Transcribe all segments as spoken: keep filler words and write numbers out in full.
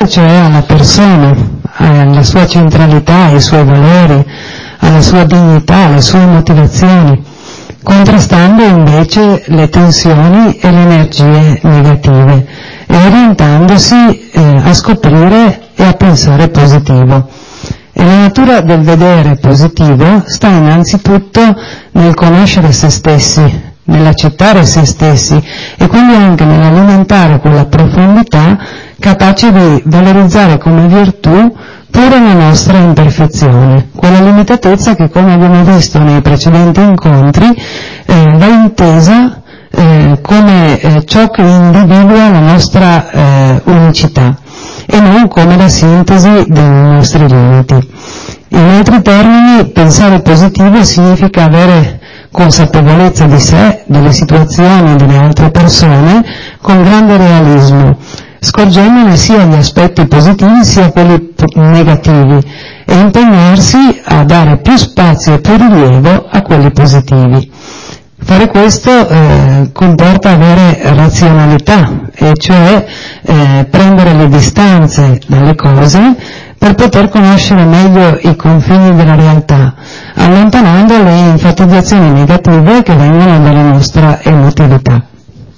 attenzione cioè alla persona, alla sua centralità, ai suoi valori, alla sua dignità, alle sue motivazioni, contrastando invece le tensioni e le energie negative e orientandosi eh, a scoprire e a pensare positivo. E la natura del vedere positivo sta innanzitutto nel conoscere se stessi, nell'accettare se stessi e quindi anche nell'alimentare quella profondità capace di valorizzare come virtù pure la nostra imperfezione, quella limitatezza che, come abbiamo visto nei precedenti incontri, eh, va intesa eh, come eh, ciò che individua la nostra eh, unicità e non come la sintesi dei nostri limiti. In altri termini, pensare positivo significa avere consapevolezza di sé, delle situazioni e delle altre persone con grande realismo, scorgendone sia gli aspetti positivi sia quelli negativi e impegnarsi a dare più spazio e più rilievo a quelli positivi. Fare questo eh, comporta avere razionalità, e cioè eh, prendere le distanze dalle cose per poter conoscere meglio i confini della realtà, allontanando le enfatizzazioni negative che vengono dalla nostra emotività.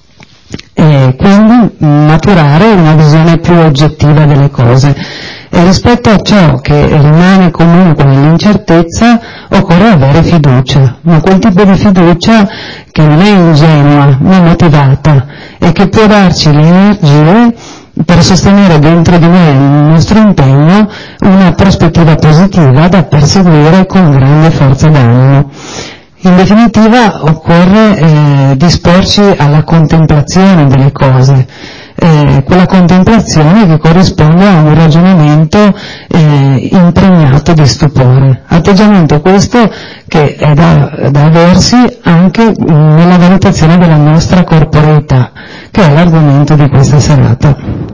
E quindi maturare una visione più oggettiva delle cose. E rispetto a ciò che rimane comunque nell'incertezza occorre avere fiducia, ma quel tipo di fiducia che non è ingenua ma motivata e che può darci le energie per sostenere dentro di noi il nostro impegno una prospettiva positiva da perseguire con grande forza d'animo. In definitiva occorre eh, disporci alla contemplazione delle cose, eh, quella contemplazione che corrisponde a un ragionamento eh, impregnato di stupore, atteggiamento questo che è da, da aversi anche nella valutazione della nostra corporeità, che è l'argomento di questa serata.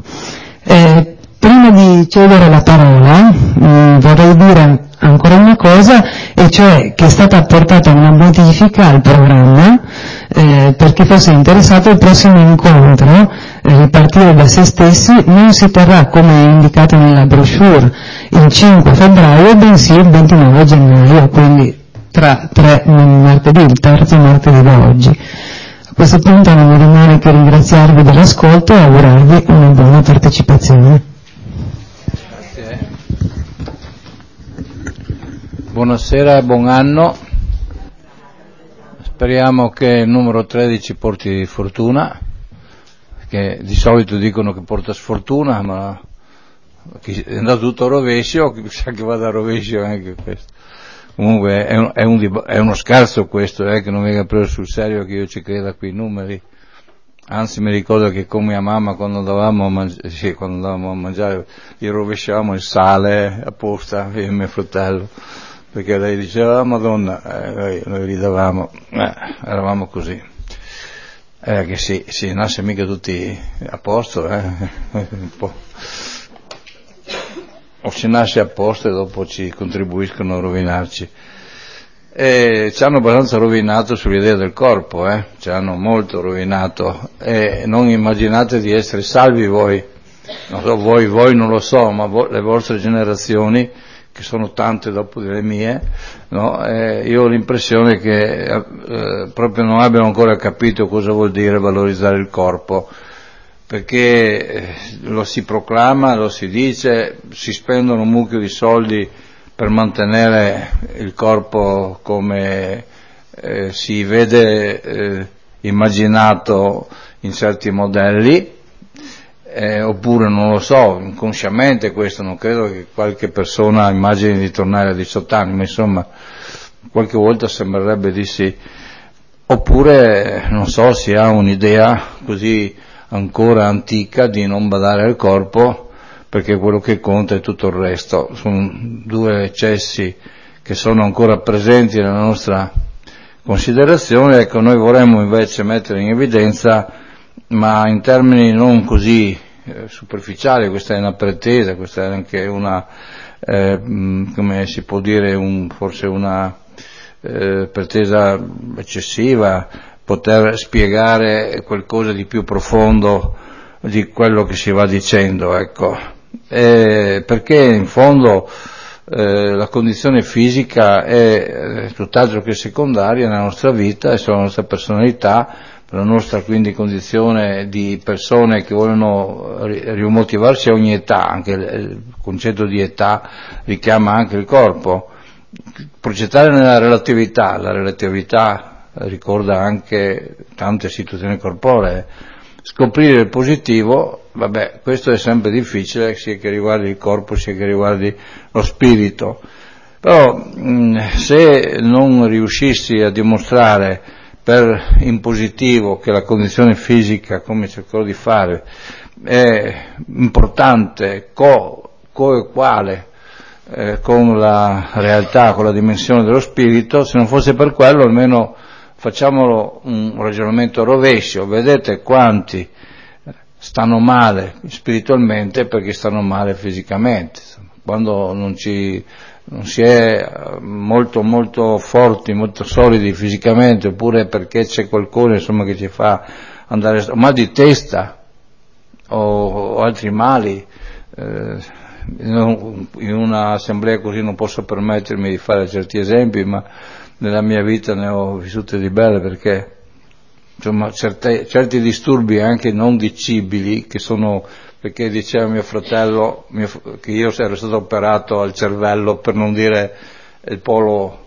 Eh, prima di cedere la parola mh, vorrei dire ancora una cosa, e cioè che è stata apportata una modifica al programma eh, per chi fosse interessato. Il prossimo incontro, eh, ripartire da se stessi, non si terrà come indicato nella brochure il cinque febbraio, bensì il ventinove gennaio, quindi tra tre martedì, il terzo martedì da oggi. A questo punto non mi rimane che ringraziarvi dell'ascolto e augurarvi una buona partecipazione. Buonasera e buon anno. Speriamo che il numero tredici porti fortuna, che di solito dicono che porta sfortuna, ma è andato tutto a rovescio, sa che vada a rovescio anche questo. Comunque è, un, è, un, è uno scherzo questo, eh, che non venga preso sul serio che io ci creda a quei numeri. Anzi, mi ricordo che con mia mamma quando andavamo a, mangi- sì, quando andavamo a mangiare gli rovesciavamo il sale apposta, io e mio fratello, perché lei diceva ah, Madonna, eh, noi, noi gli davamo, eh, eravamo così. Eh, che sì, sì, nasce mica tutti a posto, eh, un po'. O si nasce a posto e dopo ci contribuiscono a rovinarci. E ci hanno abbastanza rovinato sull'idea del corpo, eh, ci hanno molto rovinato, e non immaginate di essere salvi voi, non so, voi, voi non lo so, ma vo- le vostre generazioni, che sono tante dopo delle mie, no? Eh, io ho l'impressione che eh, proprio non abbiano ancora capito cosa vuol dire valorizzare il corpo, perché eh, lo si proclama, lo si dice, si spendono un mucchio di soldi per mantenere il corpo come eh, si vede eh, immaginato in certi modelli. Eh, oppure non lo so, inconsciamente questo, non credo che qualche persona immagini di tornare a diciotto anni, ma insomma qualche volta sembrerebbe di sì. Oppure non so, si ha un'idea così ancora antica di non badare al corpo perché quello che conta è tutto il resto. Sono due eccessi che sono ancora presenti nella nostra considerazione. Ecco, noi vorremmo invece mettere in evidenza, ma in termini non così eh, superficiali, questa è una pretesa, questa è anche una, eh, come si può dire, un, forse una eh, pretesa eccessiva, poter spiegare qualcosa di più profondo di quello che si va dicendo, ecco. eh, perché in fondo eh, la condizione fisica è eh, tutt'altro che secondaria nella nostra vita, è sulla nostra personalità, per la nostra quindi condizione di persone che vogliono rimotivarsi a ogni età. Anche il concetto di età richiama anche il corpo. Progettare nella relatività, la relatività ricorda anche tante situazioni corporee. Scoprire il positivo, vabbè, questo è sempre difficile, sia che riguardi il corpo sia che riguardi lo spirito, però mh, se non riuscissi a dimostrare per in positivo che la condizione fisica, come cercherò di fare, è importante, co, co e quale eh, con la realtà, con la dimensione dello spirito, se non fosse per quello almeno facciamolo un ragionamento rovescio. Vedete quanti stanno male spiritualmente perché stanno male fisicamente. Quando non, ci, non si è molto molto forti, molto solidi fisicamente, oppure perché c'è qualcosa insomma che ci fa andare, mal di testa o, o altri mali, eh, in un'assemblea così non posso permettermi di fare certi esempi, ma nella mia vita ne ho vissute di belle, perché insomma certe, certi disturbi anche non dicibili, che sono, perché diceva mio fratello mio, che io ero stato operato al cervello, per non dire il polo,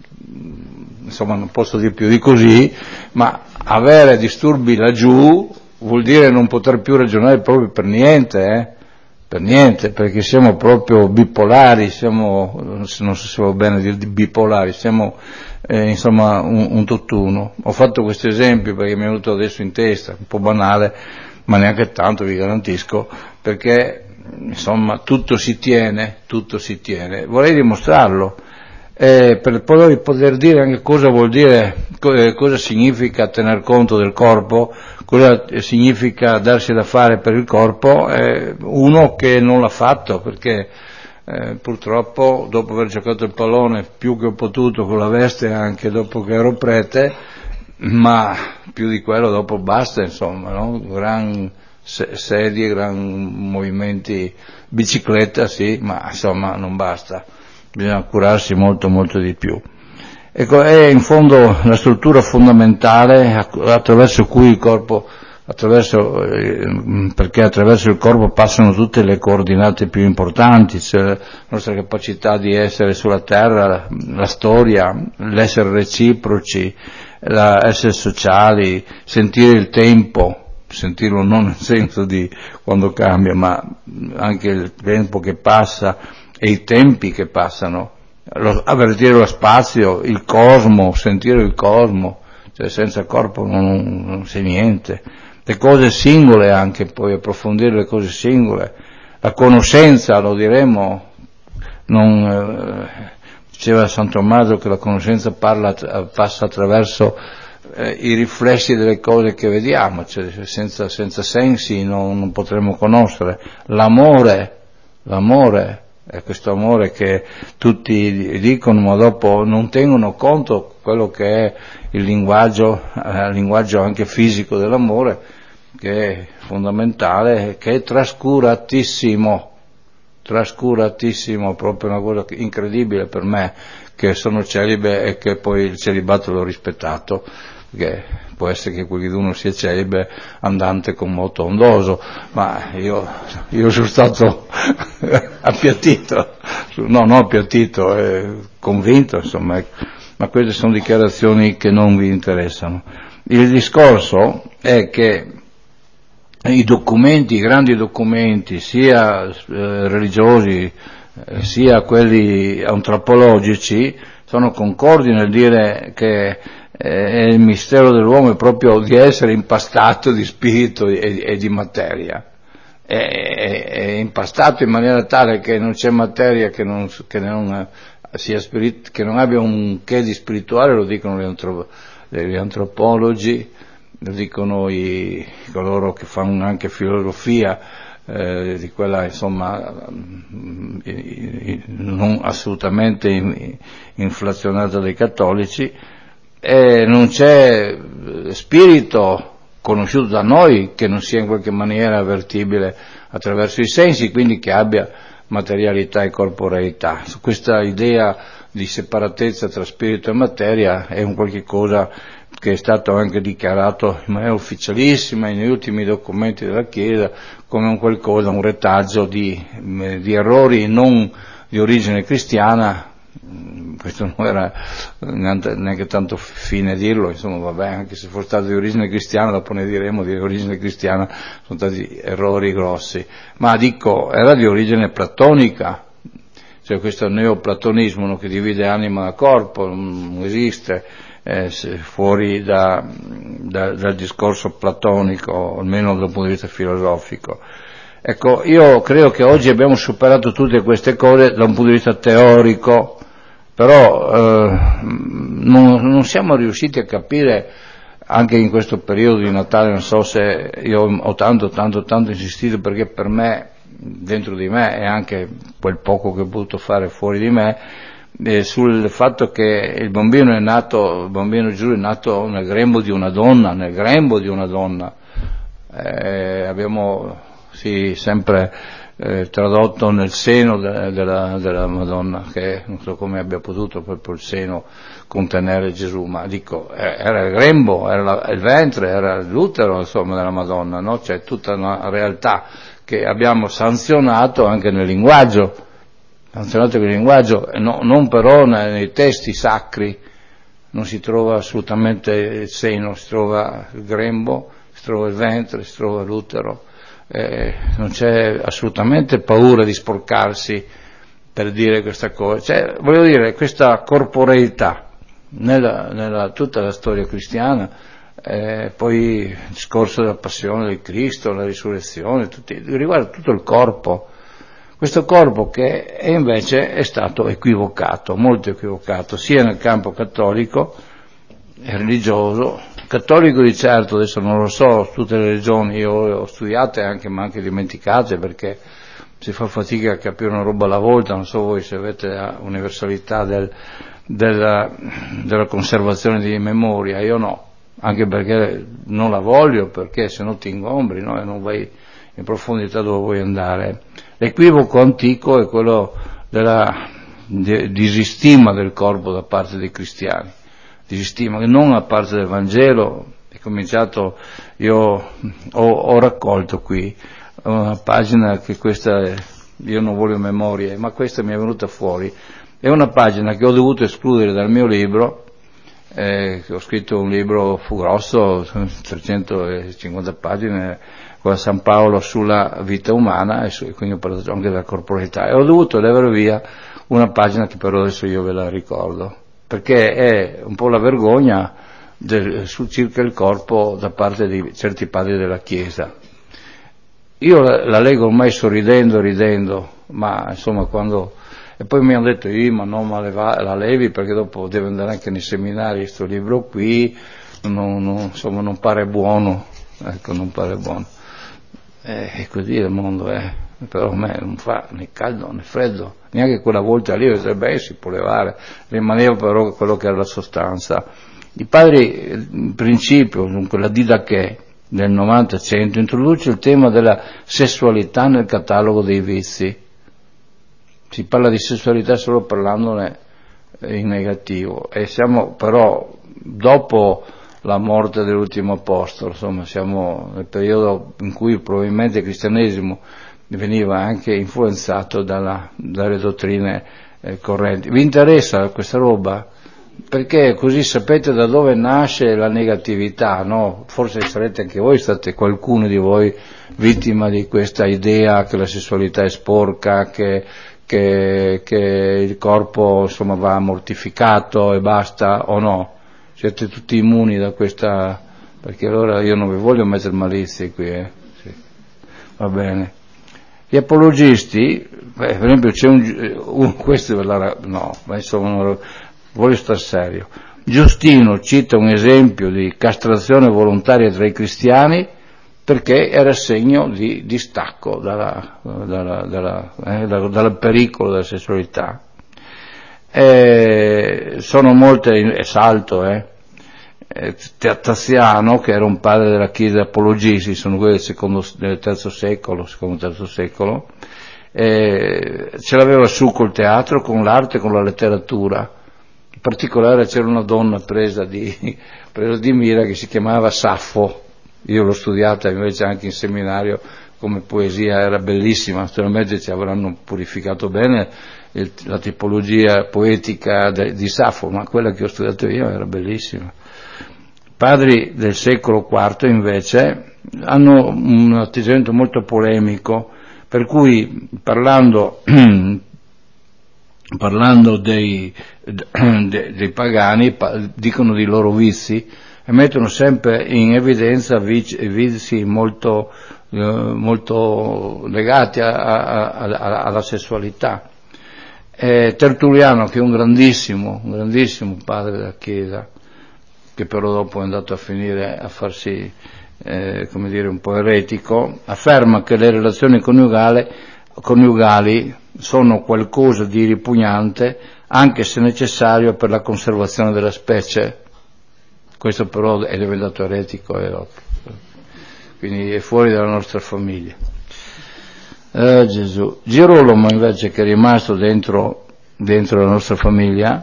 insomma non posso dire più di così, ma avere disturbi laggiù vuol dire non poter più ragionare proprio per niente, eh? Per niente, perché siamo proprio bipolari, siamo, non so se va bene dire bipolari, siamo eh, insomma un, un tutt'uno. Ho fatto questo esempio perché mi è venuto adesso in testa, un po' banale, ma neanche tanto, vi garantisco, perché insomma tutto si tiene, tutto si tiene. Vorrei dimostrarlo, eh, per poi poter dire anche cosa vuol dire, cosa significa tener conto del corpo, cosa significa darsi da fare per il corpo, eh, uno che non l'ha fatto, perché eh, purtroppo dopo aver giocato il pallone più che ho potuto con la veste, anche dopo che ero prete, ma più di quello dopo basta, insomma, no? Gran sedie, gran movimenti, bicicletta sì, ma insomma non basta, bisogna curarsi molto molto di più. Ecco, è in fondo la struttura fondamentale attraverso cui il corpo, attraverso, eh, perché attraverso il corpo passano tutte le coordinate più importanti, cioè la nostra capacità di essere sulla terra, la, la storia, l'essere reciproci, la, essere sociali, sentire il tempo, sentirlo non nel senso di quando cambia, ma anche il tempo che passa e i tempi che passano. Lo, avvertire lo spazio, il cosmo, sentire il cosmo, cioè senza corpo non, non c'è niente. Le cose singole anche, poi approfondire le cose singole, la conoscenza, lo diremo, non, eh, diceva San Tommaso che la conoscenza parla, passa attraverso eh, i riflessi delle cose che vediamo, cioè senza, senza sensi non, non potremo conoscere. L'amore, l'amore, è questo amore che tutti dicono ma dopo non tengono conto quello che è il linguaggio, eh, il linguaggio anche fisico dell'amore, che è fondamentale, che è trascuratissimo, trascuratissimo, proprio una cosa incredibile per me, che sono celibe e che poi il celibato l'ho rispettato, perché può essere che qualcuno sia celibe andante con moto ondoso, ma io, io sono stato appiattito, no, non appiattito, eh, convinto, insomma, ma queste sono dichiarazioni che non vi interessano. Il discorso è che i documenti, i grandi documenti, sia eh, religiosi eh, sia quelli antropologici, sono concordi nel dire che eh, il mistero dell'uomo è proprio di essere impastato di spirito e, e di materia. È, è, è impastato in maniera tale che non c'è materia che non, che non, sia spirit, che non abbia un che di spirituale, lo dicono gli, antrop, gli antropologi, lo dicono i, coloro che fanno anche filosofia, eh, di quella insomma non assolutamente inflazionata dai cattolici, e non c'è spirito conosciuto da noi, che non sia in qualche maniera avvertibile attraverso i sensi, quindi che abbia materialità e corporeità. Su questa idea di separatezza tra spirito e materia è un qualche cosa che è stato anche dichiarato in maniera ufficialissima negli ultimi documenti della Chiesa come un qualcosa, un retaggio di, di errori non di origine cristiana. Questo non era neanche tanto fine dirlo, insomma, vabbè, anche se fosse stato di origine cristiana, dopo ne diremo di origine cristiana, sono stati errori grossi, ma dico, era di origine platonica, cioè questo neoplatonismo, no, che divide anima da corpo, non esiste eh, fuori da, da, dal discorso platonico, almeno dal punto di vista filosofico. Ecco, io credo che oggi abbiamo superato tutte queste cose da un punto di vista teorico, però eh, non, non siamo riusciti a capire, anche in questo periodo di Natale, non so se io ho tanto, tanto, tanto insistito, perché per me, dentro di me, e anche quel poco che ho potuto fare fuori di me, eh, sul fatto che il bambino è nato, il bambino Gesù è nato nel grembo di una donna, nel grembo di una donna, eh, abbiamo sì, sempre eh, tradotto nel seno de, della, della Madonna, che non so come abbia potuto proprio il seno contenere Gesù, ma dico, era il grembo, era la, il ventre, era l'utero, insomma, della Madonna, no? C'è tutta una realtà che abbiamo sanzionato anche nel linguaggio, sanzionato nel linguaggio, no, non però nei, nei testi sacri, non si trova assolutamente il seno, si trova il grembo, si trova il ventre, si trova l'utero. Eh, non c'è assolutamente paura di sporcarsi per dire questa cosa, cioè, voglio dire, questa corporeità nella, nella tutta la storia cristiana, eh, poi il discorso della passione del Cristo, la risurrezione, tutti, riguarda tutto il corpo, questo corpo che è invece è stato equivocato, molto equivocato, sia nel campo cattolico e religioso. Cattolico di certo, adesso non lo so, tutte le religioni io le ho studiate anche, ma anche dimenticate, perché si fa fatica a capire una roba alla volta, non so voi se avete la universalità del, della, della conservazione di memoria, io no, anche perché non la voglio, perché se no ti ingombri, no? E non vai in profondità dove vuoi andare. L'equivoco antico è quello della disistima del corpo da parte dei cristiani, disistima, non a parte del Vangelo. È cominciato, io ho, ho raccolto qui una pagina che questa è, io non voglio memorie, ma questa mi è venuta fuori, è una pagina che ho dovuto escludere dal mio libro, eh, ho scritto un libro, fu grosso, trecentocinquanta pagine, con San Paolo sulla vita umana, e, su, e quindi ho parlato anche della corporalità, e ho dovuto levare via una pagina che però adesso io ve la ricordo, perché è un po' la vergogna del, su, circa il corpo da parte di certi padri della Chiesa. Io la, la leggo ormai sorridendo, ridendo, ma insomma quando... E poi mi hanno detto, io ma no, ma leva, la levi perché dopo deve andare anche nei seminari, questo libro qui, non, non, insomma non pare buono, ecco, non pare buono. E eh, così il mondo è, però a me non fa né caldo né freddo, neanche quella volta lì, beh, si può levare, rimaneva però quello che era la sostanza. I padri, in principio, dunque la Didache del novanta cento, introduce il tema della sessualità nel catalogo dei vizi. Si parla di sessualità solo parlandone in negativo, e siamo però dopo la morte dell'ultimo apostolo, insomma siamo nel periodo in cui probabilmente il cristianesimo veniva anche influenzato dalla, dalle dottrine eh, correnti. Vi interessa questa roba? Perché così sapete da dove nasce la negatività, no? Forse sarete anche voi, state qualcuno di voi vittima di questa idea che la sessualità è sporca, che Che, che il corpo insomma va mortificato e basta, o no? Siete tutti immuni da questa, perché allora io non vi voglio mettere malizie qui, eh? Sì. Va bene. Gli apologisti, beh, per esempio c'è un, un questo è la, no, ma insomma non, voglio star serio. Giustino cita un esempio di castrazione volontaria tra i cristiani, perché era segno di distacco dalla, dalla, dalla, eh, dal pericolo della sessualità. Eh, sono molte, e salto, eh, eh, Tassiano, che era un padre della Chiesa apologisti, sono quelli del, secondo, del terzo secolo, secondo terzo secolo, eh, ce l'aveva su col teatro, con l'arte, con la letteratura. In particolare c'era una donna presa di, presa di mira che si chiamava Saffo. Io l'ho studiata invece anche in seminario come poesia, era bellissima, naturalmente ci avranno purificato bene il, la tipologia poetica de, di Saffo, ma quella che ho studiato io era bellissima. Padri del secolo quarto invece hanno un atteggiamento molto polemico, per cui parlando parlando dei, dei, dei pagani dicono di loro vizi e mettono sempre in evidenza vizi molto, eh, molto legati a, a, a, alla sessualità. E Tertulliano, che è un grandissimo, un grandissimo padre della Chiesa, che però dopo è andato a finire a farsi, eh, come dire, un po' eretico, afferma che le relazioni coniugali, coniugali sono qualcosa di ripugnante, anche se necessario per la conservazione della specie. Questo però è diventato eretico e dopo, quindi è fuori dalla nostra famiglia. Eh, Gesù. Girolamo invece, che è rimasto dentro, dentro la nostra famiglia,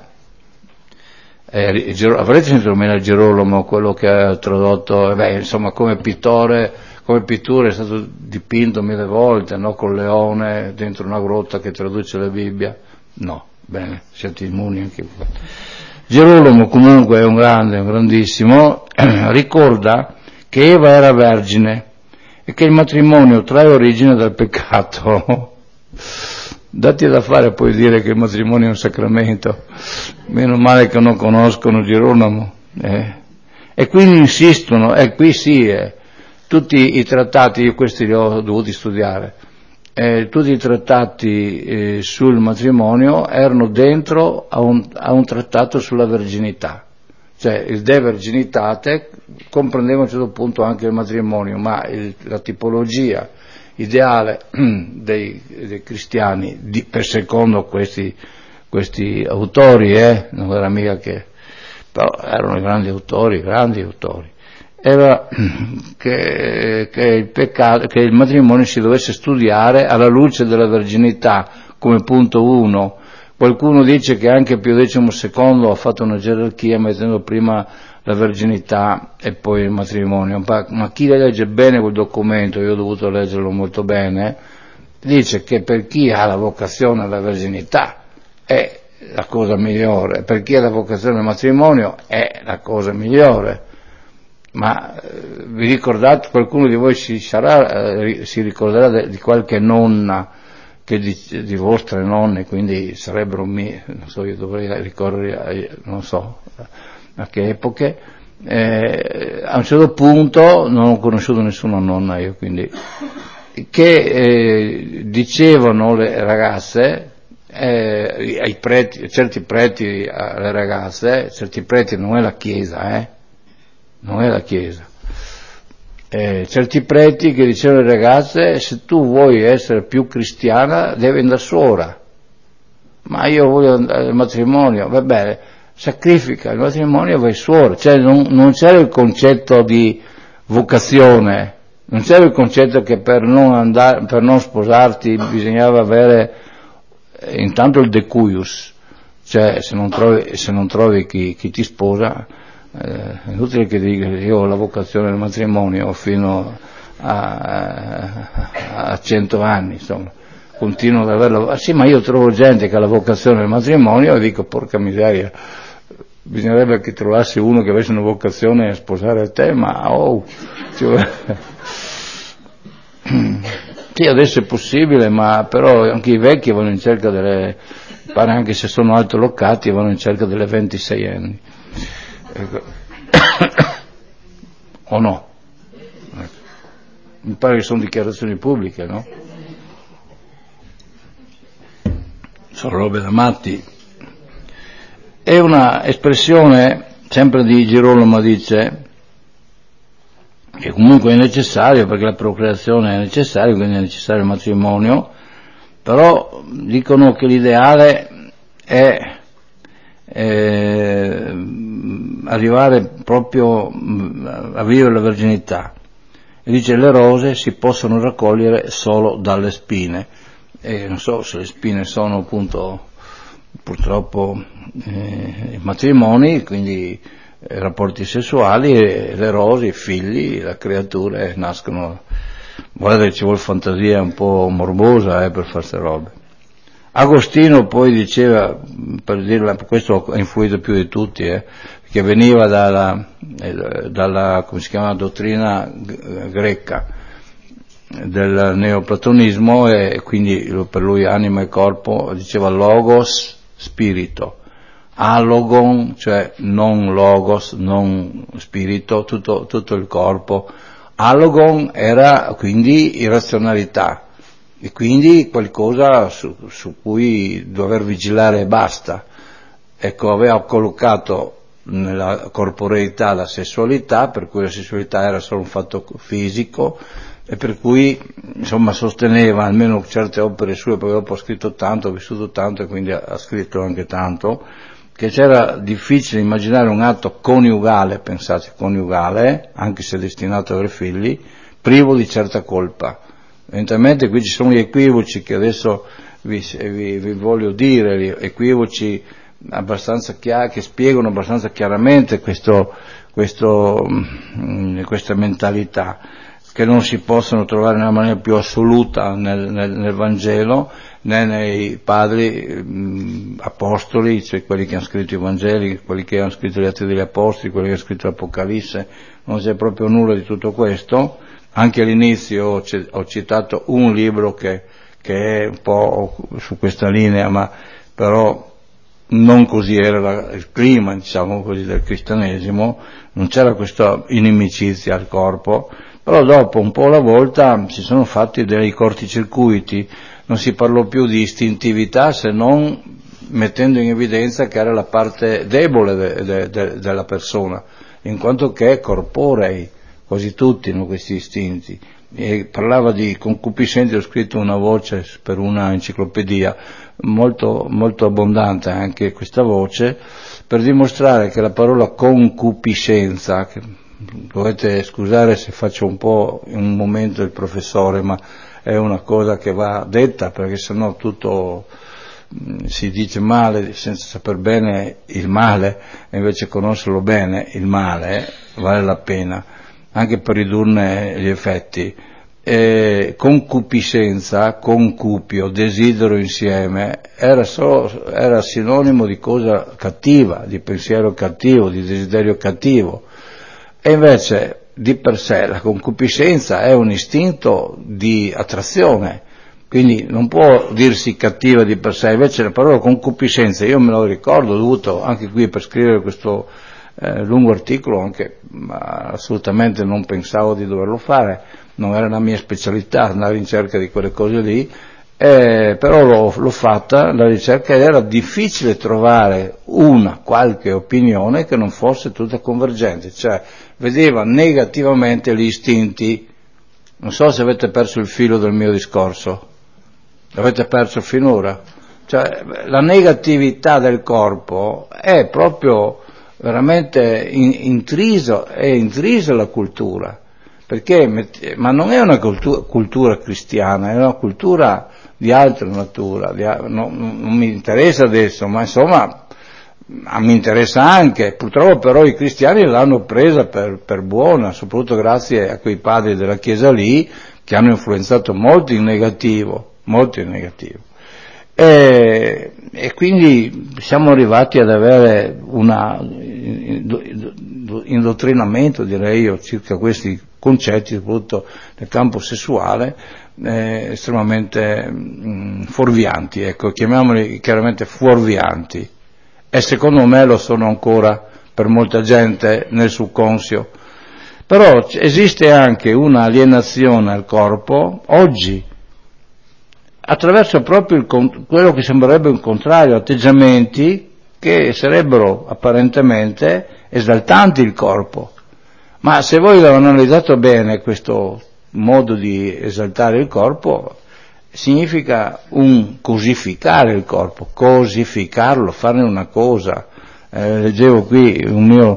eh, Giro, avrete sentito nome Girolamo, quello che ha tradotto, eh, beh, insomma, come pittore, come pittore è stato dipinto mille volte, no? Col leone dentro una grotta che traduce la Bibbia? No, bene, siete immuni anche qua. Girolamo comunque è un grande, un grandissimo, eh, ricorda che Eva era vergine e che il matrimonio trae origine dal peccato. Dati da fare poi dire che il matrimonio è un sacramento, meno male che non conoscono Girolamo, eh. E quindi insistono, e qui sì, eh, tutti i trattati, io questi li ho dovuti studiare, eh, tutti i trattati eh, sul matrimonio erano dentro a un, a un trattato sulla verginità, cioè il De Verginitate comprendeva a un certo punto anche il matrimonio, ma il, la tipologia ideale dei, dei cristiani, di, per secondo questi, questi autori, eh, non era mica che, però erano grandi autori, grandi autori, era che, che, il peccato, che il matrimonio si dovesse studiare alla luce della verginità come punto uno. Qualcuno dice che anche Pio decimo secondo ha fatto una gerarchia mettendo prima la verginità e poi il matrimonio, ma chi legge bene quel documento, io ho dovuto leggerlo molto bene, dice che per chi ha la vocazione alla verginità è la cosa migliore, per chi ha la vocazione al matrimonio è la cosa migliore. Ma eh, vi ricordate, qualcuno di voi si, sarà, eh, si ricorderà de, di qualche nonna, che di, di vostre nonne, quindi sarebbero mie, non so, io dovrei ricorrere, non so a che epoche, eh, a un certo punto non ho conosciuto nessuna nonna io, quindi, che eh, dicevano le ragazze, eh, ai preti, certi preti alle ragazze, certi preti non è la Chiesa, eh, non è la Chiesa, eh, certi preti che dicevano alle ragazze: se tu vuoi essere più cristiana devi andare suora, ma io voglio andare al matrimonio, va bene, sacrifica il matrimonio e vai suora. Cioè non, non c'era il concetto di vocazione, non c'era il concetto che per non andare, per non sposarti bisognava avere eh, intanto il decuius, cioè se non trovi, se non trovi chi, chi ti sposa, eh, è inutile che dica io ho la vocazione del matrimonio fino a, a cento anni, insomma, continuo ad averla. Ah, sì, ma io trovo gente che ha la vocazione del matrimonio e dico: porca miseria, bisognerebbe che trovassi uno che avesse una vocazione a sposare te, ma oh, cioè, sì, adesso è possibile, ma però anche i vecchi vanno in cerca delle, pare anche se sono altolocati, vanno in cerca delle ventisei anni. Ecco. O no? Ecco. Mi pare che sono dichiarazioni pubbliche, no? Sono robe da matti. È una espressione sempre di Girolamo, dice che comunque è necessario perché la procreazione è necessaria, quindi è necessario il matrimonio, però dicono che l'ideale è, è arrivare proprio a vivere la verginità. E dice le rose si possono raccogliere solo dalle spine, e non so se le spine sono appunto purtroppo eh, matrimoni, quindi eh, rapporti sessuali, e le rose, i figli, le creature nascono. Guardate, ci vuole fantasia un po' morbosa eh, per fare queste robe. Agostino poi diceva, per dirla, questo ha influito più di tutti, eh, che veniva dalla, eh, dalla come si chiama, dottrina greca del neoplatonismo, e quindi per lui anima e corpo, diceva logos, spirito, alogon, cioè non logos, non spirito, tutto, tutto il corpo. Alogon era quindi irrazionalità, e quindi qualcosa su, su cui dover vigilare e basta. Ecco, aveva collocato nella corporeità la sessualità, per cui la sessualità era solo un fatto fisico, e per cui insomma sosteneva, almeno certe opere sue, perché dopo ha scritto tanto, ha vissuto tanto e quindi ha scritto anche tanto, che c'era difficile immaginare un atto coniugale, pensate, coniugale, anche se destinato ad avere figli, privo di certa colpa. Evidentemente qui ci sono gli equivoci che adesso vi, vi, vi voglio dire, gli equivoci abbastanza chiari, che spiegano abbastanza chiaramente questo, questo, mh, questa mentalità, che non si possono trovare nella maniera più assoluta nel, nel, nel Vangelo, né nei padri mh, apostoli, cioè quelli che hanno scritto i Vangeli, quelli che hanno scritto gli Atti degli Apostoli, quelli che hanno scritto l'Apocalisse, non c'è proprio nulla di tutto questo. Anche all'inizio ho, c- ho citato un libro che, che è un po' su questa linea, ma però non così era la, il clima, diciamo così, del cristianesimo, non c'era questa inimicizia al corpo, però dopo un po' alla volta si sono fatti dei corticircuiti, non si parlò più di istintività, se non mettendo in evidenza che era la parte debole de, de, de, della persona, in quanto che è corporei, quasi tutti hanno questi istinti. E parlava di concupiscenti, ho scritto una voce per una enciclopedia molto, molto abbondante anche questa voce, per dimostrare che la parola concupiscenza, che dovete scusare se faccio un po' in un momento il professore, ma è una cosa che va detta, perché sennò tutto mh, si dice male senza saper bene il male, e invece conoscerlo bene il male vale la pena, anche per ridurne gli effetti. Eh, concupiscenza, concupio, desidero insieme, era, solo, era sinonimo di cosa cattiva, di pensiero cattivo, di desiderio cattivo, e invece di per sé la concupiscenza è un istinto di attrazione, quindi non può dirsi cattiva di per sé. Invece la parola concupiscenza, io me lo ricordo, ho dovuto anche qui per scrivere questo eh, lungo articolo, anche ma assolutamente non pensavo di doverlo fare, non era la mia specialità andare in cerca di quelle cose lì, eh, però l'ho, l'ho fatta la ricerca, ed era difficile trovare una qualche opinione che non fosse tutta convergente, cioè vedeva negativamente gli istinti. Non so se avete perso il filo del mio discorso, l'avete perso finora? Cioè la negatività del corpo è proprio veramente in, intriso, è intrisa la cultura, perché, ma non è una cultura, cultura cristiana, è una cultura di altra natura, di, no, non mi interessa adesso, ma insomma mi interessa anche, purtroppo però i cristiani l'hanno presa per, per buona, soprattutto grazie a quei padri della Chiesa lì, che hanno influenzato molto in negativo, molto in negativo. E, e quindi siamo arrivati ad avere un indottrinamento, direi io, circa questi concetti, soprattutto nel campo sessuale, eh, estremamente mh, fuorvianti, ecco, chiamiamoli chiaramente fuorvianti, e secondo me lo sono ancora per molta gente nel subconscio. Però esiste anche un'alienazione al corpo oggi, attraverso proprio il, quello che sembrerebbe un contrario, atteggiamenti che sarebbero apparentemente esaltanti il corpo, ma se voi l'avete analizzato bene questo modo di esaltare il corpo, significa un cosificare il corpo, cosificarlo, farne una cosa. Eh, leggevo qui un mio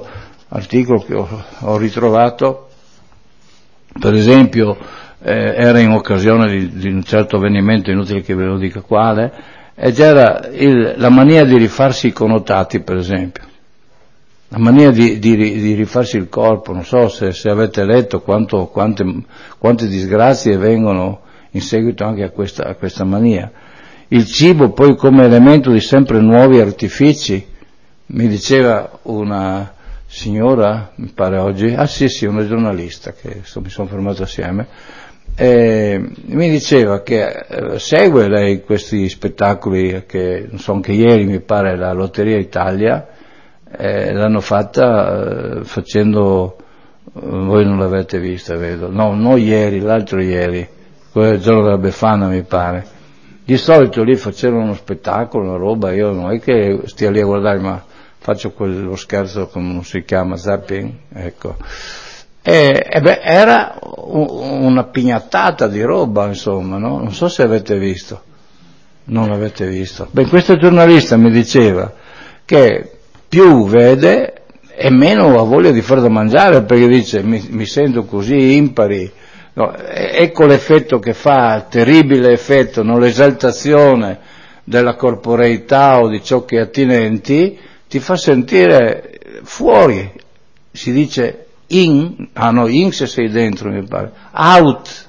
articolo che ho, ho ritrovato, per esempio, eh, era in occasione di, di un certo avvenimento, inutile che ve lo dica quale, e c'era il, la mania di rifarsi i connotati, per esempio. La mania di, di, di rifarsi il corpo, non so se, se avete letto quanto, quante, quante disgrazie vengono in seguito anche a questa, a questa mania. Il cibo poi come elemento di sempre nuovi artifici, mi diceva una signora, mi pare oggi, ah sì sì, una giornalista, che so, mi sono fermato assieme, eh, mi diceva che eh, segue lei questi spettacoli che, non so, anche ieri mi pare la Lotteria Italia, Eh, l'hanno fatta eh, facendo, eh, voi non l'avete vista, vedo, no, non ieri, l'altro ieri, quel giorno della Befana mi pare. Di solito lì facevano uno spettacolo, una roba, io non è che stia lì a guardare, ma faccio quello scherzo come non si chiama, zapping, ecco. E, e beh, era un, una pignattata di roba, insomma, no? Non so se avete visto, non l'avete visto. Beh, questo giornalista mi diceva che più vede e meno ha voglia di fare da mangiare, perché dice mi, mi sento così impari, no, ecco l'effetto che fa, terribile effetto, no? L'esaltazione della corporeità o di ciò che attinenti ti fa sentire fuori, si dice in, ah no, in se sei dentro mi pare, out,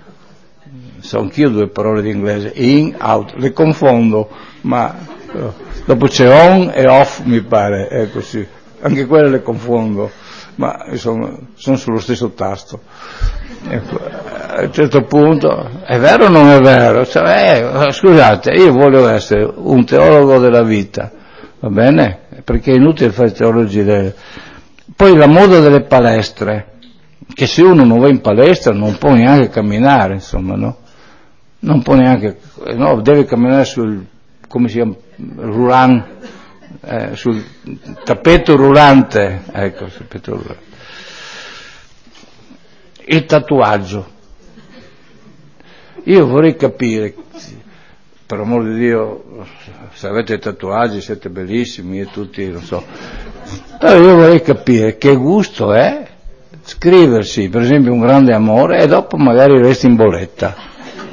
so anch'io due parole di inglese, in, out, le confondo, ma no. Dopo c'è on e off, mi pare, ecco sì, anche quelle le confondo, ma insomma sono sullo stesso tasto. Ecco, a un certo punto, è vero o non è vero? Cioè, eh, scusate, io voglio essere un teologo della vita, va bene? Perché è inutile fare teologi delle... Poi la moda delle palestre, che se uno non va in palestra non può neanche camminare, insomma, no? Non può neanche, no, deve camminare sul, come si chiama, roulant, eh, sul tappeto rullante, ecco, sul tappeto rullante. Il tatuaggio. Io vorrei capire, per amor di Dio, se avete tatuaggi siete bellissimi e tutti, non so, però io vorrei capire che gusto è scriversi, per esempio, un grande amore e dopo magari resti in bolletta.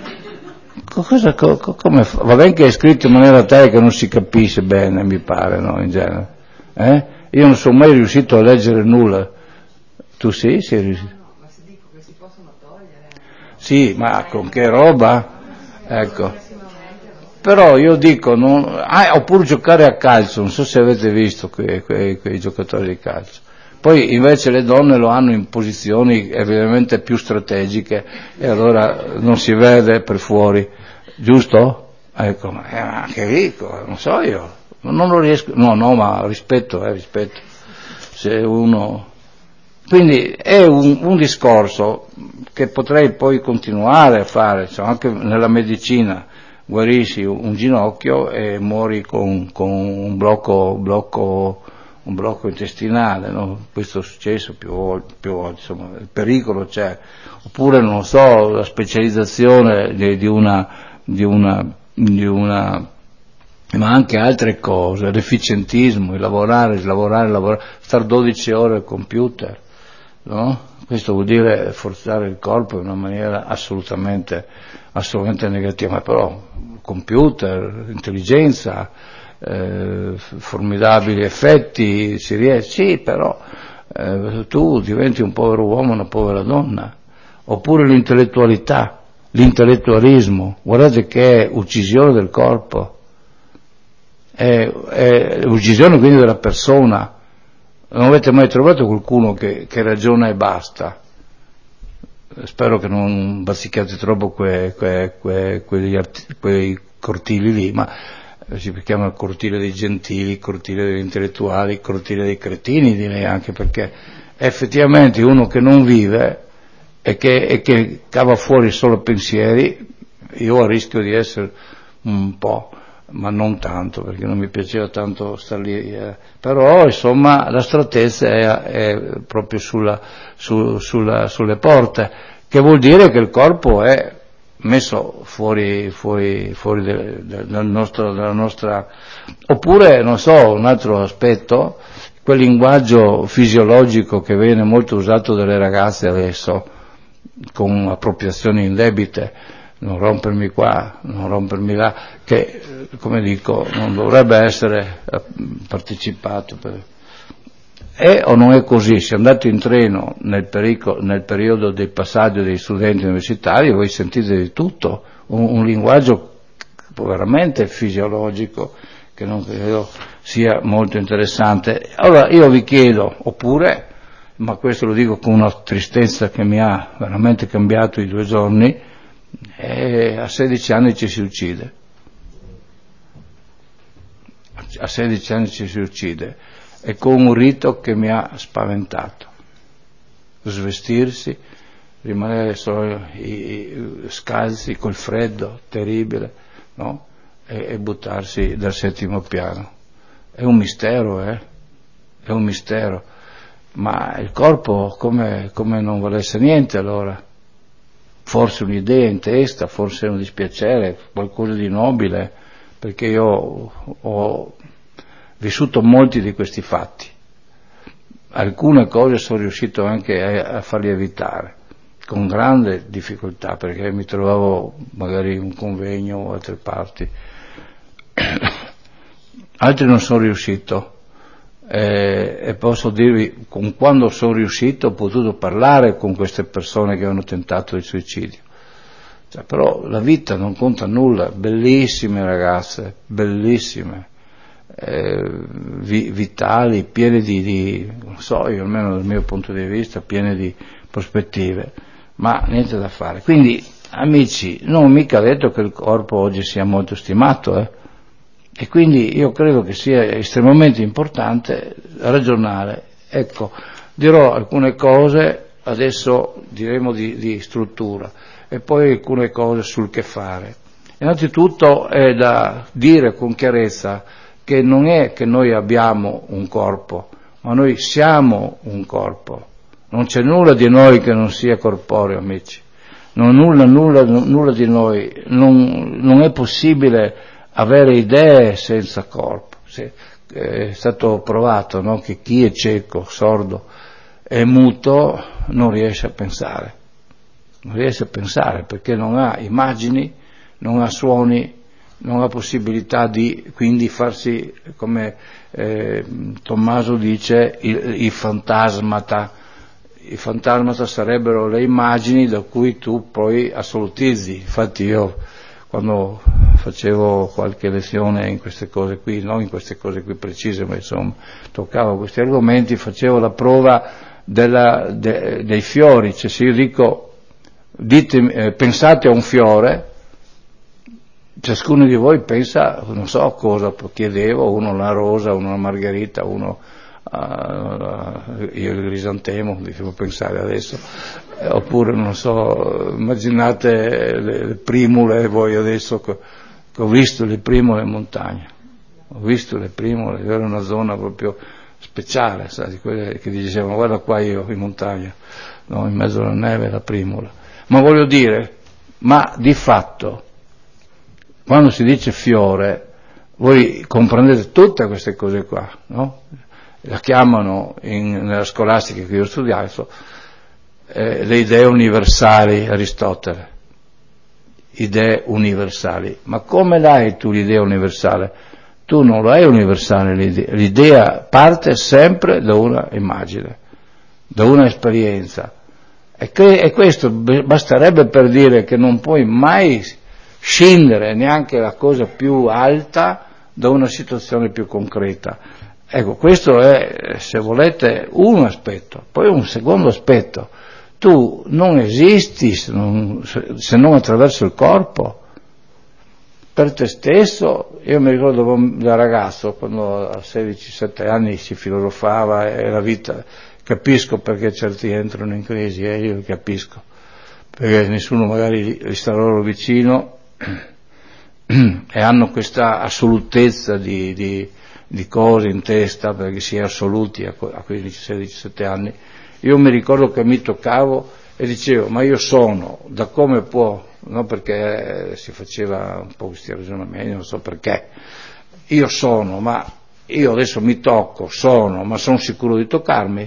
Cosa, co, come fa? Va bene che è scritto in maniera tale che non si capisce bene, mi pare, no, in genere. Eh? Io non sono mai riuscito a leggere nulla. Tu sì? Sei riuscito? No, ma si dico che si possono togliere. Sì, ma con che roba? Ecco. Però io dico, non, ah, oppure giocare a calcio, non so se avete visto quei, quei, quei giocatori di calcio. Poi invece le donne lo hanno in posizioni evidentemente più strategiche e allora non si vede per fuori, giusto? Ecco, ma eh, anche lì, non so io, non lo riesco, no, no, ma rispetto, eh, rispetto. Se uno... Quindi è un, un discorso che potrei poi continuare a fare, cioè anche nella medicina, guarisci un ginocchio e muori con, con un blocco, blocco un blocco intestinale, no? Questo è successo più volte, più volte, insomma, il pericolo c'è, oppure non so, la specializzazione di, di una, di una, di una, ma anche altre cose, l'efficientismo, il lavorare, il lavorare, il lavorare, stare dodici ore al computer, no? Questo vuol dire forzare il corpo in una maniera assolutamente, assolutamente negativa, ma però computer, intelligenza, Eh, formidabili effetti, si riesce, sì, però eh, tu diventi un povero uomo, una povera donna. Oppure l'intellettualità, l'intellettualismo, guardate che è uccisione del corpo, è, è uccisione quindi della persona. Non avete mai trovato qualcuno che, che ragiona e basta? Spero che non bazzichiate troppo que, que, que, quegli arti, quei cortili lì, ma si chiama cortile dei gentili, cortile degli intellettuali, cortile dei cretini, direi, anche perché effettivamente uno che non vive e che, e che cava fuori solo pensieri, io ho rischio di essere un po', ma non tanto, perché non mi piaceva tanto star lì, eh. Però insomma la strattezza è, è proprio sulla, su, sulla, sulle porte, che vuol dire che il corpo è messo fuori, fuori, fuori del, del nostro, della nostra, oppure non so, un altro aspetto, quel linguaggio fisiologico che viene molto usato dalle ragazze adesso, con appropriazioni indebite, non rompermi qua, non rompermi là, che, come dico, non dovrebbe essere partecipato. Per... È o non è così? Se andate in treno nel, perico, nel periodo dei passaggi dei studenti universitari, voi sentite di tutto, un, un linguaggio veramente fisiologico, che non credo sia molto interessante. Allora io vi chiedo, oppure, ma questo lo dico con una tristezza che mi ha veramente cambiato i due giorni, eh, a sedici anni ci si uccide. A sedici anni ci si uccide, e con un rito che mi ha spaventato. Svestirsi, rimanere solo i, i, scalzi col freddo terribile, no? E, e buttarsi dal settimo piano. È un mistero, eh? È un mistero. Ma il corpo come, come non volesse niente allora. Forse un'idea in testa, forse un dispiacere, qualcosa di nobile, perché io ho vissuto molti di questi fatti. Alcune cose sono riuscito anche a, a farli evitare, con grande difficoltà, perché mi trovavo magari in un convegno o altre parti. Altri non sono riuscito, eh, e posso dirvi, con quando sono riuscito ho potuto parlare con queste persone che avevano tentato il suicidio. Cioè, però la vita non conta nulla, bellissime ragazze, bellissime, eh, vi, vitali, piene di, di, non so, io almeno dal mio punto di vista, piene di prospettive, ma niente da fare. Quindi, amici, non ho mica detto che il corpo oggi sia molto stimato, eh? E quindi io credo che sia estremamente importante ragionare. Ecco, dirò alcune cose, adesso diremo di, di struttura, e poi alcune cose sul che fare. Innanzitutto è da dire con chiarezza che non è che noi abbiamo un corpo, ma noi siamo un corpo. Non c'è nulla di noi che non sia corporeo, amici. Non nulla, nulla, nulla di noi. Non, non è possibile avere idee senza corpo. È stato provato, no? Che chi è cieco, sordo e muto non riesce a pensare. Non riesce a pensare perché non ha immagini, non ha suoni, non ha possibilità di quindi farsi, come eh, Tommaso dice, i, i fantasmata. I fantasmata sarebbero le immagini da cui tu poi assolutizzi. Infatti io quando facevo qualche lezione in queste cose qui, non in queste cose qui precise, ma insomma toccavo questi argomenti, facevo la prova della, de, dei fiori. Cioè se io dico dite, eh, pensate a un fiore, ciascuno di voi pensa, non so cosa chiedevo, uno una rosa, uno una margherita, uno uh, uh, io il risantemo, devo pensare adesso, eh, oppure non so, immaginate le, le primule, voi adesso che, che ho visto le primule in montagna, ho visto le primule, era una zona proprio speciale, sai, quelle che dicevano guarda qua io in montagna, no, in mezzo alla neve la primula. Ma voglio dire, ma di fatto quando si dice fiore, voi comprendete tutte queste cose qua, no? La chiamano in, nella scolastica che io ho studiato eh, le idee universali, Aristotele, idee universali. Ma come l'hai tu l'idea universale? Tu non lo hai universale l'idea, l'idea parte sempre da una immagine, da una esperienza. E, che, e questo basterebbe per dire che non puoi mai scendere neanche la cosa più alta da una situazione più concreta. Ecco, questo è, se volete, un aspetto. Poi un secondo aspetto, tu non esisti se non, se non attraverso il corpo. Per te stesso, io mi ricordo da ragazzo, quando a sedici sette anni si filosofava e la vita, capisco perché certi entrano in crisi, eh, io capisco, perché nessuno magari gli sta loro vicino e hanno questa assolutezza di, di, di cose in testa, perché si è assoluti a quindici sedici sette anni. Io mi ricordo che mi toccavo e dicevo, ma io sono, da come può, no, perché si faceva un po' questi ragionamenti, non so perché, io sono, ma io adesso mi tocco, sono, ma sono sicuro di toccarmi?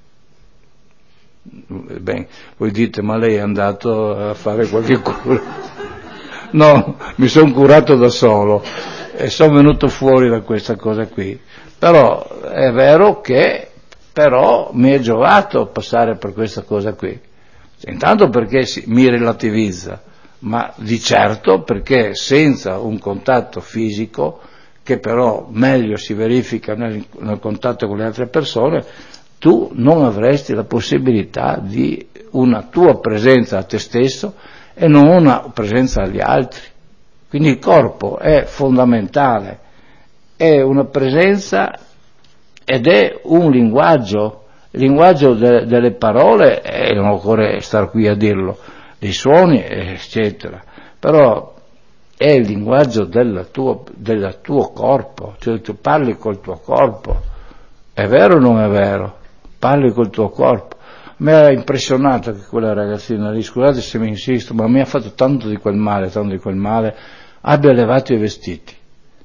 Beh, voi dite, ma lei è andato a fare qualche cura? No, mi sono curato da solo e sono venuto fuori da questa cosa qui. Però è vero che però mi è giovato passare per questa cosa qui. Intanto perché si, mi relativizza, ma di certo perché senza un contatto fisico, che però meglio si verifica nel, nel contatto con le altre persone, tu non avresti la possibilità di una tua presenza a te stesso e non una presenza agli altri. Quindi il corpo è fondamentale, è una presenza ed è un linguaggio, il linguaggio de, delle parole, e non occorre star qui a dirlo, dei suoni, eccetera, però è il linguaggio del tuo, del tuo corpo, cioè tu parli col tuo corpo, è vero o non è vero? Parli col tuo corpo. Mi ha impressionato che quella ragazzina lì, scusate se mi insisto, ma mi ha fatto tanto di quel male, tanto di quel male, abbia levato i vestiti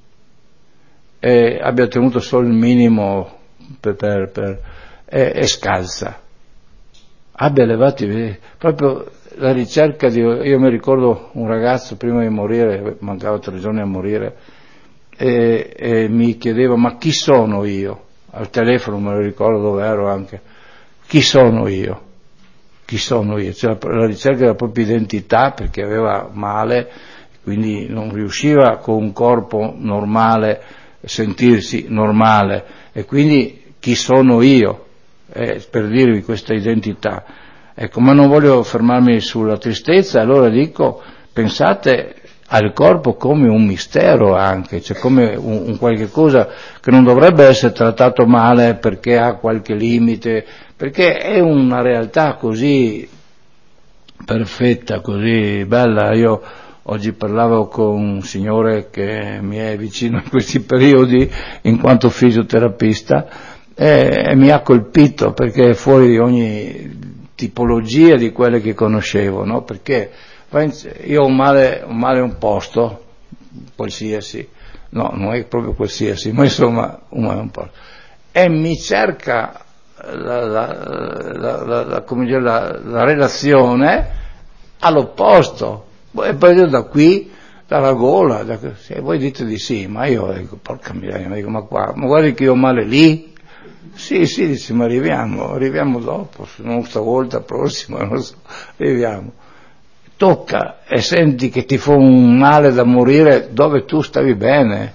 e abbia tenuto solo il minimo per, per, per e, e scalza, abbia levato i vestiti, proprio la ricerca di, io mi ricordo un ragazzo prima di morire, mancava tre giorni a morire, e, e mi chiedeva, ma chi sono io? Al telefono me lo ricordo dove ero anche, chi sono io? Chi sono io? Cioè la, la ricerca della propria identità, perché aveva male, quindi non riusciva con un corpo normale sentirsi normale, e quindi chi sono io? Eh, per dirvi questa identità. Ecco, ma non voglio fermarmi sulla tristezza, allora dico, pensate al corpo come un mistero anche, cioè come un, un qualche cosa che non dovrebbe essere trattato male perché ha qualche limite, perché è una realtà così perfetta, così bella. Io oggi parlavo con un signore che mi è vicino in questi periodi in quanto fisioterapista e, e mi ha colpito perché è fuori di ogni tipologia di quelle che conoscevo, no? Perché io ho un male, un male un posto, qualsiasi, no, non è proprio qualsiasi, ma insomma un male un posto, e mi cerca la, la, la, la, la, come dire, la, la relazione all'opposto, e poi io da qui, dalla gola, da, se voi dite di sì, ma io dico, porca miseria, dico, ma qua, ma guardi che io ho male lì? Sì, sì, dice, ma arriviamo, arriviamo dopo, non stavolta, prossima, non so, arriviamo. Tocca e senti che ti fa un male da morire dove tu stavi bene.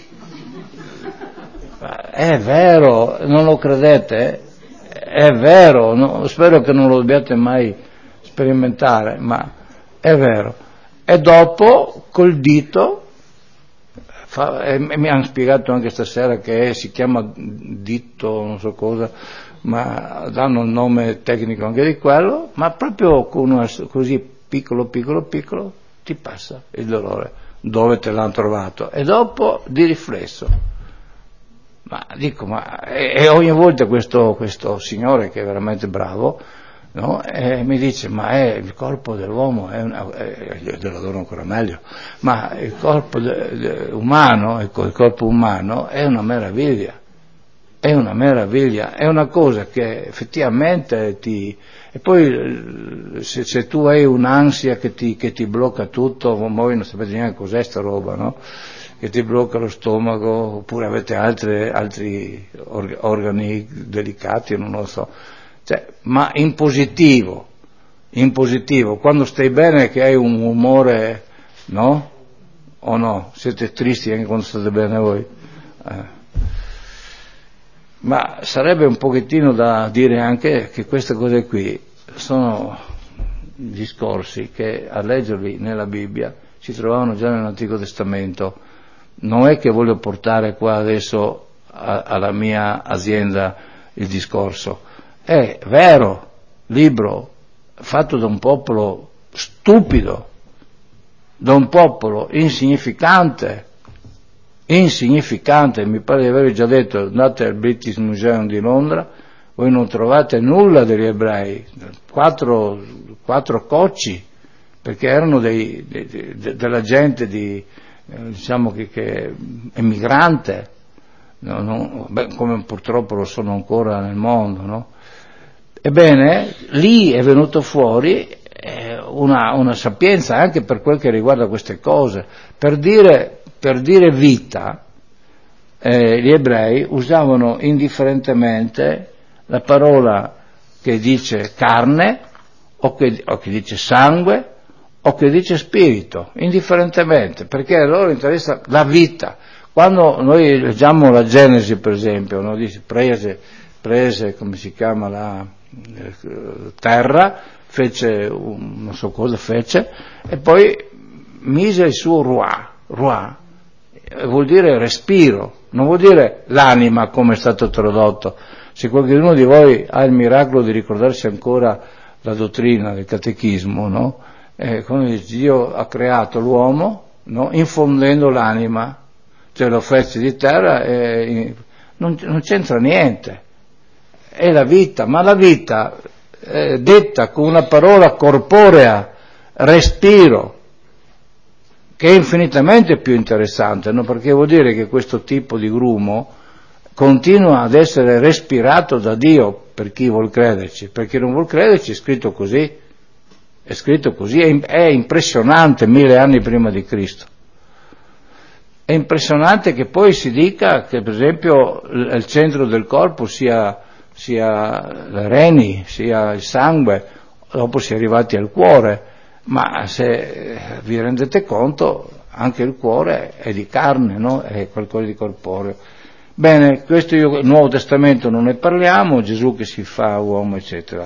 È vero, non lo credete? È vero, no? Spero che non lo dobbiate mai sperimentare, ma è vero. E dopo, col dito, fa, e mi hanno spiegato anche stasera che è, si chiama dito, non so cosa, ma danno il nome tecnico anche di quello, ma proprio con una, così piccolo, piccolo, piccolo, ti passa il dolore, dove te l'hanno trovato, e dopo di riflesso. Ma dico, ma e, e ogni volta questo, questo signore che è veramente bravo, no? E mi dice, ma è, il corpo dell'uomo è una, è, glielo adoro ancora meglio, ma il corpo de, de, umano, ecco, il corpo umano è una meraviglia, è una meraviglia, è una cosa che effettivamente ti, e poi se, se tu hai un'ansia che ti, che ti blocca tutto, voi non sapete neanche cos'è sta roba, no? Che ti blocca lo stomaco, oppure avete altre, altri organi delicati, non lo so. Cioè, ma in positivo, in positivo, quando stai bene che hai un umore, no? O no? Siete tristi anche quando state bene voi? Eh. Ma sarebbe un pochettino da dire anche che queste cose qui sono discorsi che a leggerli nella Bibbia si trovavano già nell'Antico Testamento. Non è che voglio portare qua adesso a, alla mia azienda il discorso. È vero, libro fatto da un popolo stupido, da un popolo insignificante, insignificante, mi pare di aver già detto, andate al British Museum di Londra, voi non trovate nulla degli ebrei, quattro, quattro cocci, perché erano dei, dei, de, della gente di, eh, diciamo che, che emigrante, no, no, beh, come purtroppo lo sono ancora nel mondo, no? Ebbene, lì è venuto fuori eh, una, una sapienza anche per quel che riguarda queste cose. Per dire, per dire vita, eh, gli ebrei usavano indifferentemente la parola che dice carne, o che, o che dice sangue, o che dice spirito, indifferentemente, perché a loro interessa la vita. Quando noi leggiamo la Genesi, per esempio, no? Dice prese, prese, come si chiama la eh, terra, fece, un, non so cosa fece, e poi mise il suo ruah, ruah, vuol dire respiro, non vuol dire l'anima come è stato tradotto. Se qualcuno di voi ha il miracolo di ricordarsi ancora la dottrina del catechismo, no? Eh, come dice, Dio ha creato l'uomo, no? Infondendo l'anima, cioè lo fece di terra e non, non c'entra niente, è la vita, ma la vita eh, detta con una parola corporea, respiro, che è infinitamente più interessante, no? Perché vuol dire che questo tipo di grumo continua ad essere respirato da Dio per chi vuol crederci. Per chi non vuol crederci è scritto così, è scritto così, è, è impressionante, mille anni prima di Cristo. È impressionante che poi si dica che per esempio il centro del corpo sia, sia le reni, sia il sangue, dopo si è arrivati al cuore, ma se vi rendete conto anche il cuore è di carne, no? È qualcosa di corporeo. Bene, questo io, il Nuovo Testamento non ne parliamo, Gesù che si fa uomo, eccetera.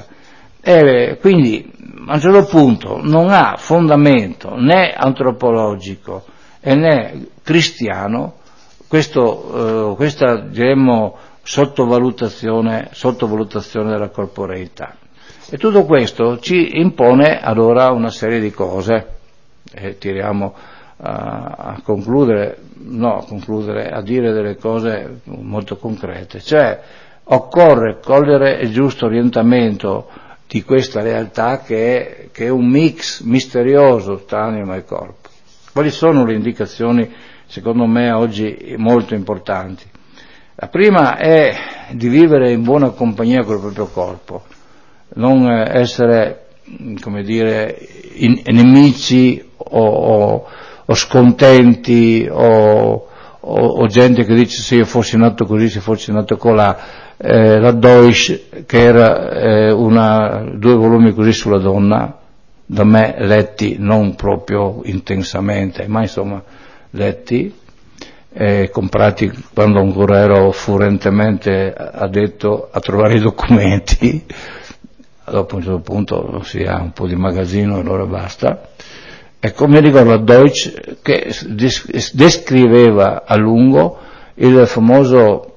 E quindi a un certo punto non ha fondamento né antropologico e né cristiano questo, eh, questa diremmo sottovalutazione, sottovalutazione della corporeità. E tutto questo ci impone allora una serie di cose, e tiriamo a, a concludere, no, a concludere, a dire delle cose molto concrete, cioè occorre cogliere il giusto orientamento di questa realtà che è, che è un mix misterioso tra anima e corpo. Quali sono le indicazioni, secondo me, oggi molto importanti? La prima è di vivere in buona compagnia col proprio corpo, non essere, come dire, in, nemici o, o, o scontenti o, o, o gente che dice se io fossi nato così, se fossi nato colà. Eh, la Deutsch, che era eh, una, due volumi così sulla donna, da me letti non proprio intensamente, ma insomma letti, eh, comprati quando ancora ero furentemente addetto a trovare i documenti. Dopo a un certo punto si ha un po' di magazzino e allora basta. Ecco, mi ricordo la Deutsch che descriveva a lungo il famoso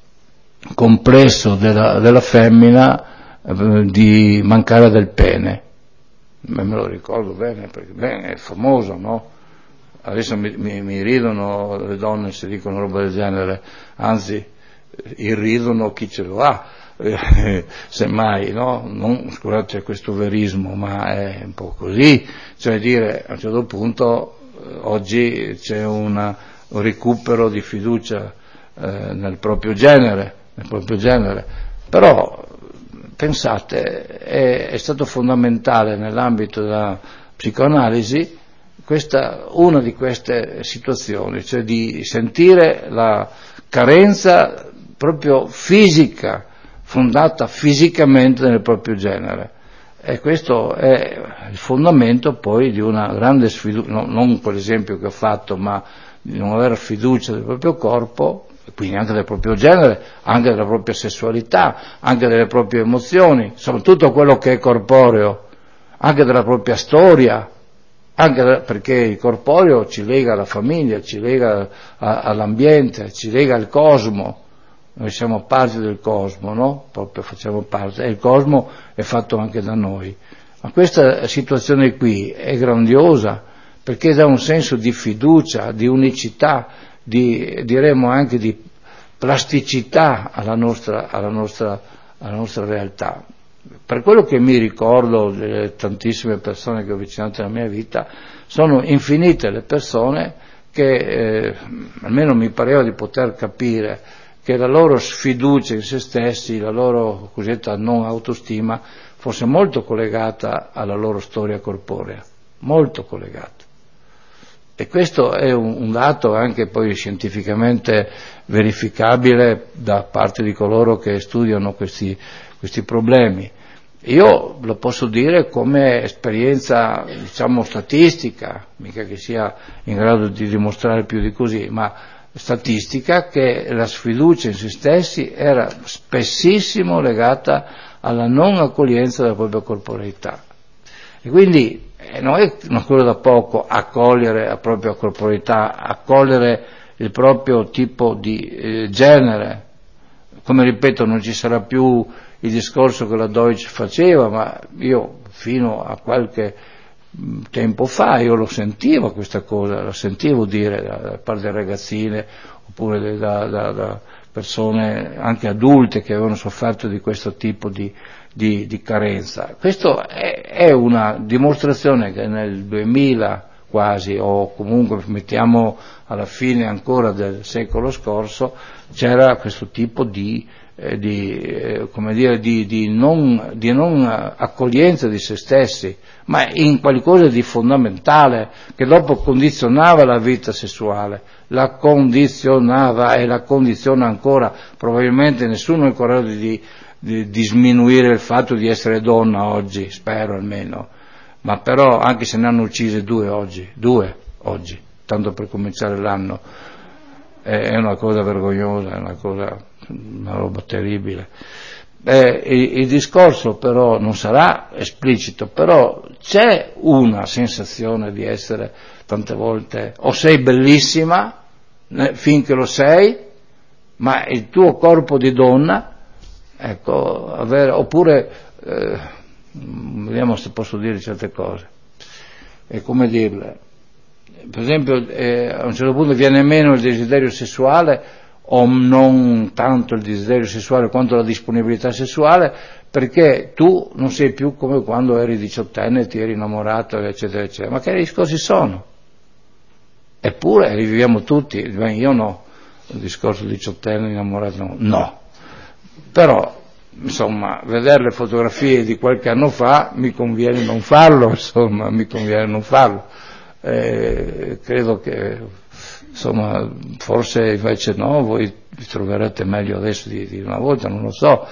complesso della, della femmina eh, di mancare del pene. Me lo ricordo bene, perché bene, è famoso, no? Adesso mi, mi, mi ridono le donne se dicono roba del genere, anzi irridono chi ce lo ha, eh, semmai, no? Non, scusate questo verismo, ma è un po' così, cioè dire a un certo punto eh, oggi c'è una, un recupero di fiducia eh, nel proprio genere, nel proprio genere, però pensate, è, è stato fondamentale nell'ambito della psicoanalisi questa, una di queste situazioni, cioè di sentire la carenza proprio fisica, fondata fisicamente nel proprio genere. E questo è il fondamento poi di una grande sfiducia, no, non quell'esempio che ho fatto, ma di non avere fiducia del proprio corpo, quindi anche del proprio genere, anche della propria sessualità, anche delle proprie emozioni, insomma tutto quello che è corporeo, anche della propria storia, anche da, perché il corporeo ci lega alla famiglia, ci lega a, all'ambiente, ci lega al cosmo. Noi siamo parte del cosmo, no? Proprio facciamo parte, e il cosmo è fatto anche da noi. Ma questa situazione qui è grandiosa, perché dà un senso di fiducia, di unicità, di, diremo anche di plasticità alla nostra, alla nostra, alla nostra realtà. Per quello che mi ricordo delle tantissime persone che ho avvicinato nella mia vita, sono infinite le persone che, eh, almeno mi pareva di poter capire, che la loro sfiducia in se stessi, la loro cosiddetta non autostima, fosse molto collegata alla loro storia corporea, molto collegata. E questo è un, un dato anche poi scientificamente verificabile da parte di coloro che studiano questi, questi problemi. Io lo posso dire come esperienza, diciamo, statistica, mica che sia in grado di dimostrare più di così, ma statistica, che la sfiducia in se stessi era spessissimo legata alla non accoglienza della propria corporeità. E quindi eh, non è una cosa da poco accogliere la propria corporeità, accogliere il proprio tipo di eh, genere. Come ripeto, non ci sarà più il discorso che la Deutsch faceva, ma io fino a qualche tempo fa io lo sentivo questa cosa, la sentivo dire da, da parte delle ragazzine oppure da, da, da persone anche adulte che avevano sofferto di questo tipo di, di, di carenza. Questo è, è una dimostrazione che nel duemila quasi, o comunque mettiamo alla fine ancora del secolo scorso, c'era questo tipo di eh, di, eh, come dire, di, di, non, di non accoglienza di se stessi, ma in qualcosa di fondamentale che dopo condizionava la vita sessuale, la condizionava e la condiziona ancora. Probabilmente nessuno è in grado di, di, di sminuire il fatto di essere donna oggi, spero almeno, ma però anche se ne hanno uccise due oggi, due oggi, tanto per cominciare l'anno, è una cosa vergognosa, è una cosa, una roba terribile. Eh, il, il discorso però non sarà esplicito, però c'è una sensazione di essere tante volte, o sei bellissima né, finché lo sei, ma il tuo corpo di donna, ecco, avere, oppure eh, vediamo se posso dire certe cose, è come dirle. Per esempio, eh, a un certo punto viene meno il desiderio sessuale, o non tanto il desiderio sessuale quanto la disponibilità sessuale, perché tu non sei più come quando eri diciottenne, ti eri innamorato, eccetera, eccetera. Ma che discorsi sono? Eppure riviviamo tutti, beh, io no, il discorso diciottenne, innamorato no, no. Però, insomma, vedere le fotografie di qualche anno fa mi conviene non farlo, insomma, mi conviene non farlo. Eh, credo che insomma forse invece no, voi vi troverete meglio adesso di, di una volta, non lo so,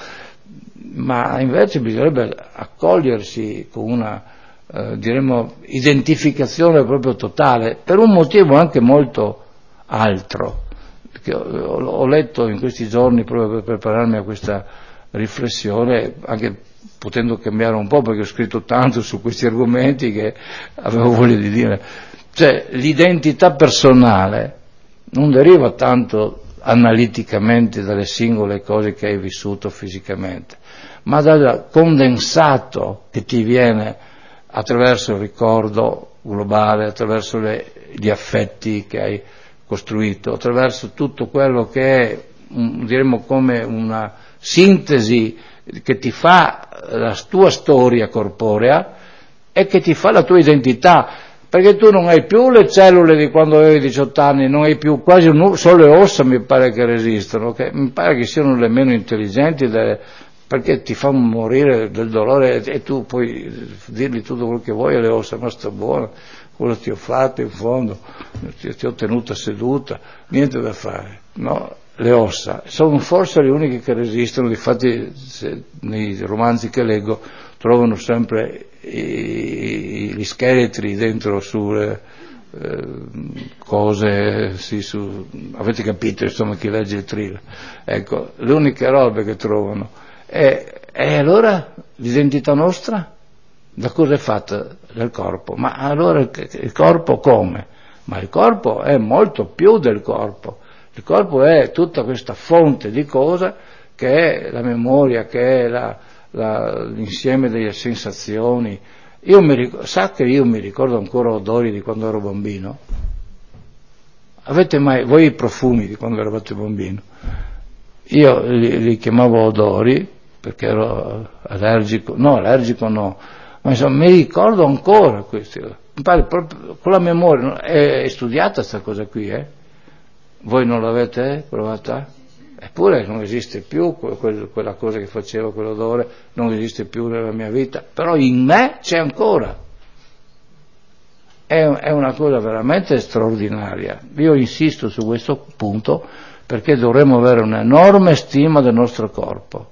ma invece bisognerebbe accogliersi con una eh, diremmo identificazione proprio totale, per un motivo anche molto altro, perché ho, ho letto in questi giorni proprio per prepararmi a questa riflessione, anche potendo cambiare un po' perché ho scritto tanto su questi argomenti che avevo voglia di dire, cioè l'identità personale non deriva tanto analiticamente dalle singole cose che hai vissuto fisicamente, ma dal condensato che ti viene attraverso il ricordo globale, attraverso le, gli affetti che hai costruito, attraverso tutto quello che è, diremmo, come una sintesi che ti fa la tua storia corporea e che ti fa la tua identità, perché tu non hai più le cellule di quando avevi diciotto anni, non hai più quasi un, solo le ossa mi pare che resistono, che mi pare che siano le meno intelligenti, delle, perché ti fanno morire del dolore e tu puoi dirgli tutto quello che vuoi alle ossa, ma sta buono, quello ti ho fatto in fondo, ti, ti ho tenuta seduta, niente da fare, no? Le ossa sono forse le uniche che resistono, difatti se, nei romanzi che leggo trovano sempre i, gli scheletri dentro sulle eh, cose, sì, su, avete capito insomma chi legge il thriller, ecco, le uniche robe che trovano. E, e allora l'identità nostra da cosa è fatta? Del corpo. Ma allora il corpo come? Ma il corpo è molto più del corpo. Il corpo è tutta questa fonte di cosa che è la memoria, che è la, la, l'insieme delle sensazioni. Io mi ricordo, sa che io mi ricordo ancora odori di quando ero bambino? Avete mai, voi i profumi di quando eravate bambino? Io li, li chiamavo odori perché ero allergico, no, allergico no, ma insomma mi ricordo ancora questi, mi pare proprio con la memoria, è, è studiata questa cosa qui, eh? Voi non l'avete provata? Eh, eppure non esiste più quel, quella cosa che faceva quell'odore, non esiste più nella mia vita, però in me c'è ancora. È, è una cosa veramente straordinaria. Io insisto su questo punto perché dovremmo avere un'enorme stima del nostro corpo,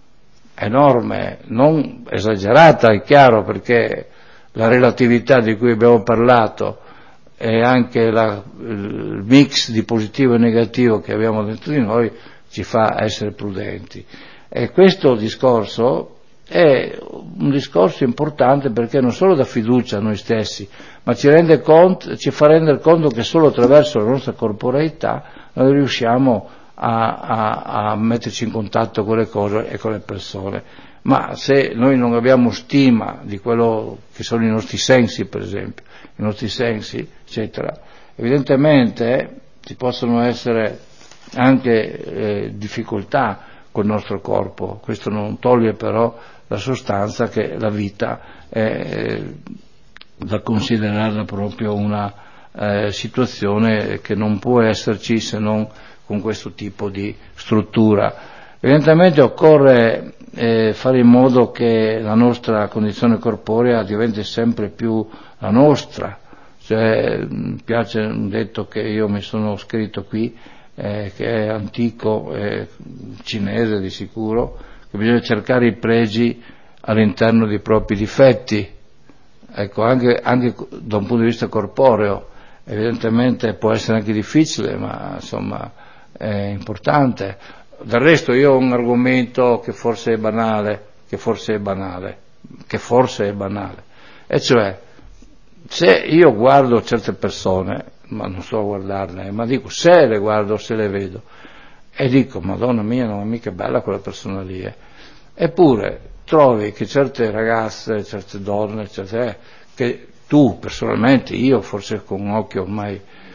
enorme, non esagerata, è chiaro, perché la relatività di cui abbiamo parlato e anche la, il mix di positivo e negativo che abbiamo dentro di noi ci fa essere prudenti. E questo discorso è un discorso importante perché non solo dà fiducia a noi stessi, ma ci rende conto, ci fa rendere conto che solo attraverso la nostra corporeità noi riusciamo a, a, a metterci in contatto con le cose e con le persone. Ma se noi non abbiamo stima di quello che sono i nostri sensi, per esempio, i nostri sensi, eccetera, evidentemente ci possono essere anche eh, difficoltà col nostro corpo. Questo non toglie però la sostanza che la vita è eh, da considerarla proprio una eh, situazione che non può esserci se non con questo tipo di struttura. Evidentemente occorre eh, fare in modo che la nostra condizione corporea diventi sempre più la nostra. Cioè, mi piace un detto che io mi sono scritto qui, eh, che è antico, eh, cinese di sicuro, che bisogna cercare i pregi all'interno dei propri difetti. Ecco, anche, anche da un punto di vista corporeo, evidentemente può essere anche difficile, ma insomma è importante. Del resto io ho un argomento che forse è banale, che forse è banale, che forse è banale, e cioè, se io guardo certe persone, ma non so guardarle, ma dico, se le guardo, se le vedo, e dico, Madonna mia, non è mica bella quella persona lì, eh. Eppure trovi che certe ragazze, certe donne, certe, eh, che tu personalmente, io forse con un occhio ormai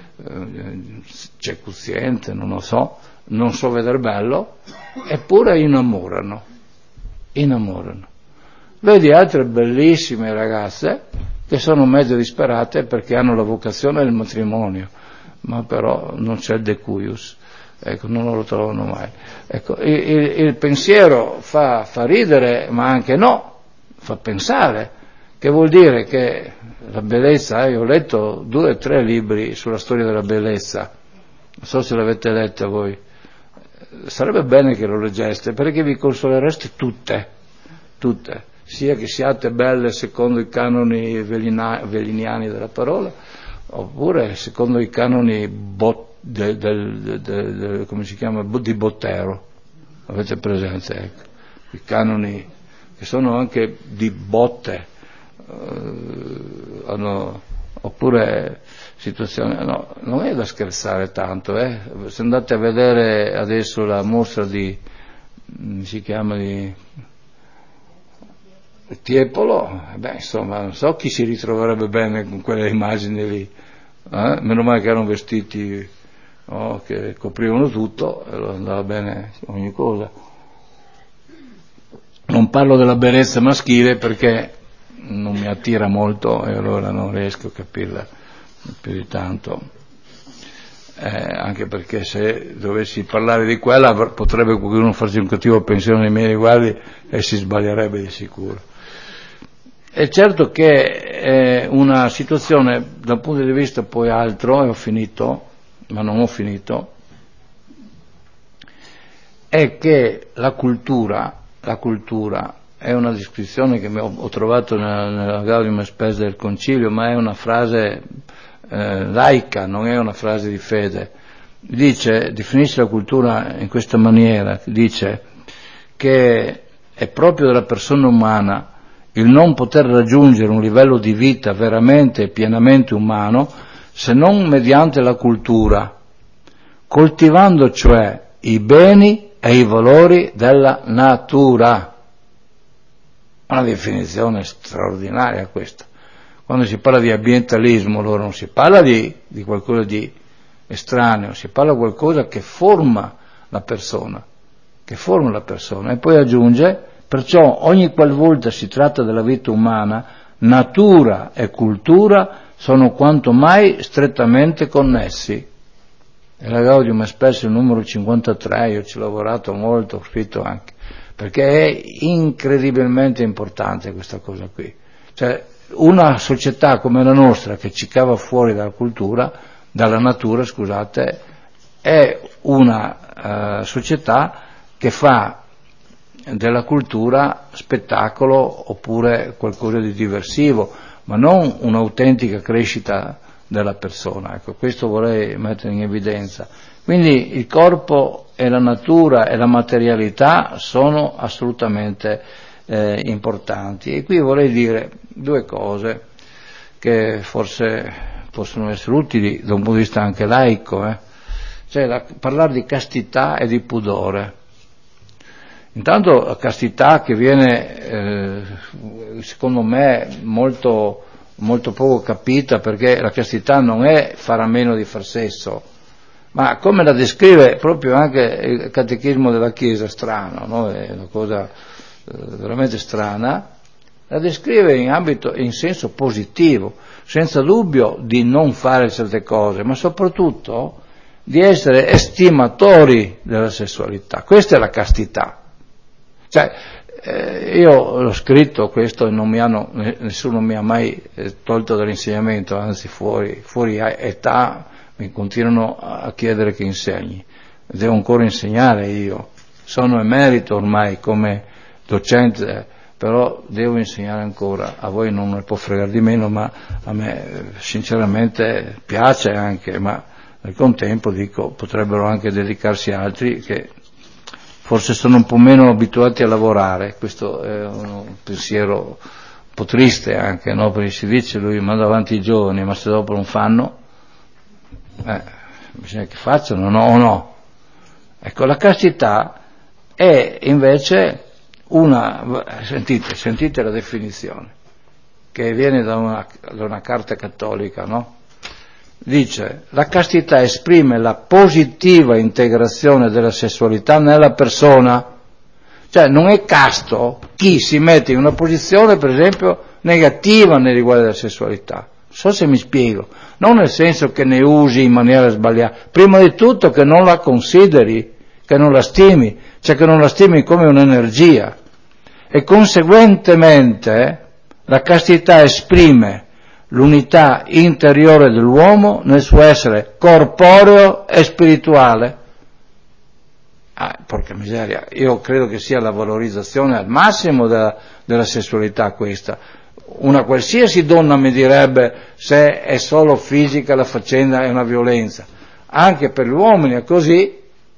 eh, cecuziente, non lo so, non so vedere bello, eppure innamorano, innamorano. Vedi altre bellissime ragazze che sono mezzo disperate perché hanno la vocazione del matrimonio, ma però non c'è il decuius, ecco, non lo trovano mai. Ecco, il, il, il pensiero fa, fa ridere, ma anche no, fa pensare, che vuol dire che la bellezza, eh, io ho letto due o tre libri sulla storia della bellezza, non so se l'avete letta voi, sarebbe bene che lo leggeste perché vi consolereste tutte, tutte, sia che siate belle secondo i canoni velina, veliniani della parola, oppure secondo i canoni bot, del, del, del, del, come si chiama, di Botero, avete presente? Ecco. I canoni che sono anche di botte, eh, hanno, oppure situazione, no, non è da scherzare tanto, eh. Se andate a vedere adesso la mostra di, si chiama di Tiepolo, beh, insomma, non so chi si ritroverebbe bene con quelle immagini lì, eh? Meno male che erano vestiti, no, che coprivano tutto e andava bene ogni cosa. Non parlo della bellezza maschile perché non mi attira molto e allora non riesco a capirla più di tanto, eh, anche perché se dovessi parlare di quella potrebbe qualcuno farsi un cattivo pensiero nei miei riguardi e si sbaglierebbe di sicuro. È certo che è una situazione dal punto di vista poi altro, e ho finito, ma non ho finito, è che la cultura, la cultura è una descrizione che ho, ho trovato nella, nella Gaudium et Spes del Concilio, ma è una frase eh, laica, non è una frase di fede. Dice, definisce la cultura in questa maniera, dice che è proprio della persona umana il non poter raggiungere un livello di vita veramente e pienamente umano se non mediante la cultura, coltivando cioè i beni e i valori della natura. Una definizione straordinaria questa. Quando si parla di ambientalismo, allora non si parla di, di qualcosa di estraneo, si parla di qualcosa che forma la persona, che forma la persona, e poi aggiunge, perciò ogni qualvolta si tratta della vita umana, natura e cultura sono quanto mai strettamente connessi. e la Gaudium Spes il numero cinquantatré, io ci ho lavorato molto, ho scritto anche, perché è incredibilmente importante questa cosa qui. Cioè, una società come la nostra, che ci cava fuori dalla cultura, dalla natura, scusate, è una uh, società che fa della cultura spettacolo oppure qualcosa di diversivo, ma non un'autentica crescita della persona. Ecco, questo vorrei mettere in evidenza. Quindi il corpo e la natura e la materialità sono assolutamente eh, importanti. E qui vorrei dire due cose che forse possono essere utili da un punto di vista anche laico, eh? Cioè la, parlare di castità e di pudore. Intanto la castità che viene, eh, secondo me, molto, molto poco capita, perché la castità non è fare a meno di far sesso, ma come la descrive proprio anche il catechismo della Chiesa, strano, no? È una cosa eh, veramente strana, la descrive in ambito, in senso positivo, senza dubbio di non fare certe cose, ma soprattutto di essere estimatori della sessualità. Questa è la castità. Cioè, eh, io l'ho scritto questo e non mi hanno, nessuno mi ha mai eh, tolto dall'insegnamento, anzi fuori, fuori età mi continuano a chiedere che insegni. Devo ancora insegnare io, sono emerito ormai come docente, però devo insegnare ancora. A voi non ne può fregare di meno, ma a me sinceramente piace anche, ma al contempo dico potrebbero anche dedicarsi altri che forse sono un po' meno abituati a lavorare. Questo è un pensiero un po' triste anche, no? Perché si dice lui manda avanti i giovani, ma se dopo non fanno, eh, bisogna che facciano, no o no? Ecco, la castità è invece una, sentite, sentite la definizione, che viene da una, da una carta cattolica, no? Dice, la castità esprime la positiva integrazione della sessualità nella persona, cioè non è casto chi si mette in una posizione, per esempio, negativa nei riguardi della sessualità. Non so se mi spiego, non nel senso che ne usi in maniera sbagliata, prima di tutto che non la consideri, che non la stimi, cioè che non la stimi come un'energia, e conseguentemente la castità esprime l'unità interiore dell'uomo nel suo essere corporeo e spirituale. Ah, porca miseria, io credo che sia la valorizzazione al massimo della, della sessualità questa. Una qualsiasi donna mi direbbe se è solo fisica la faccenda è una violenza. Anche per gli uomini è così,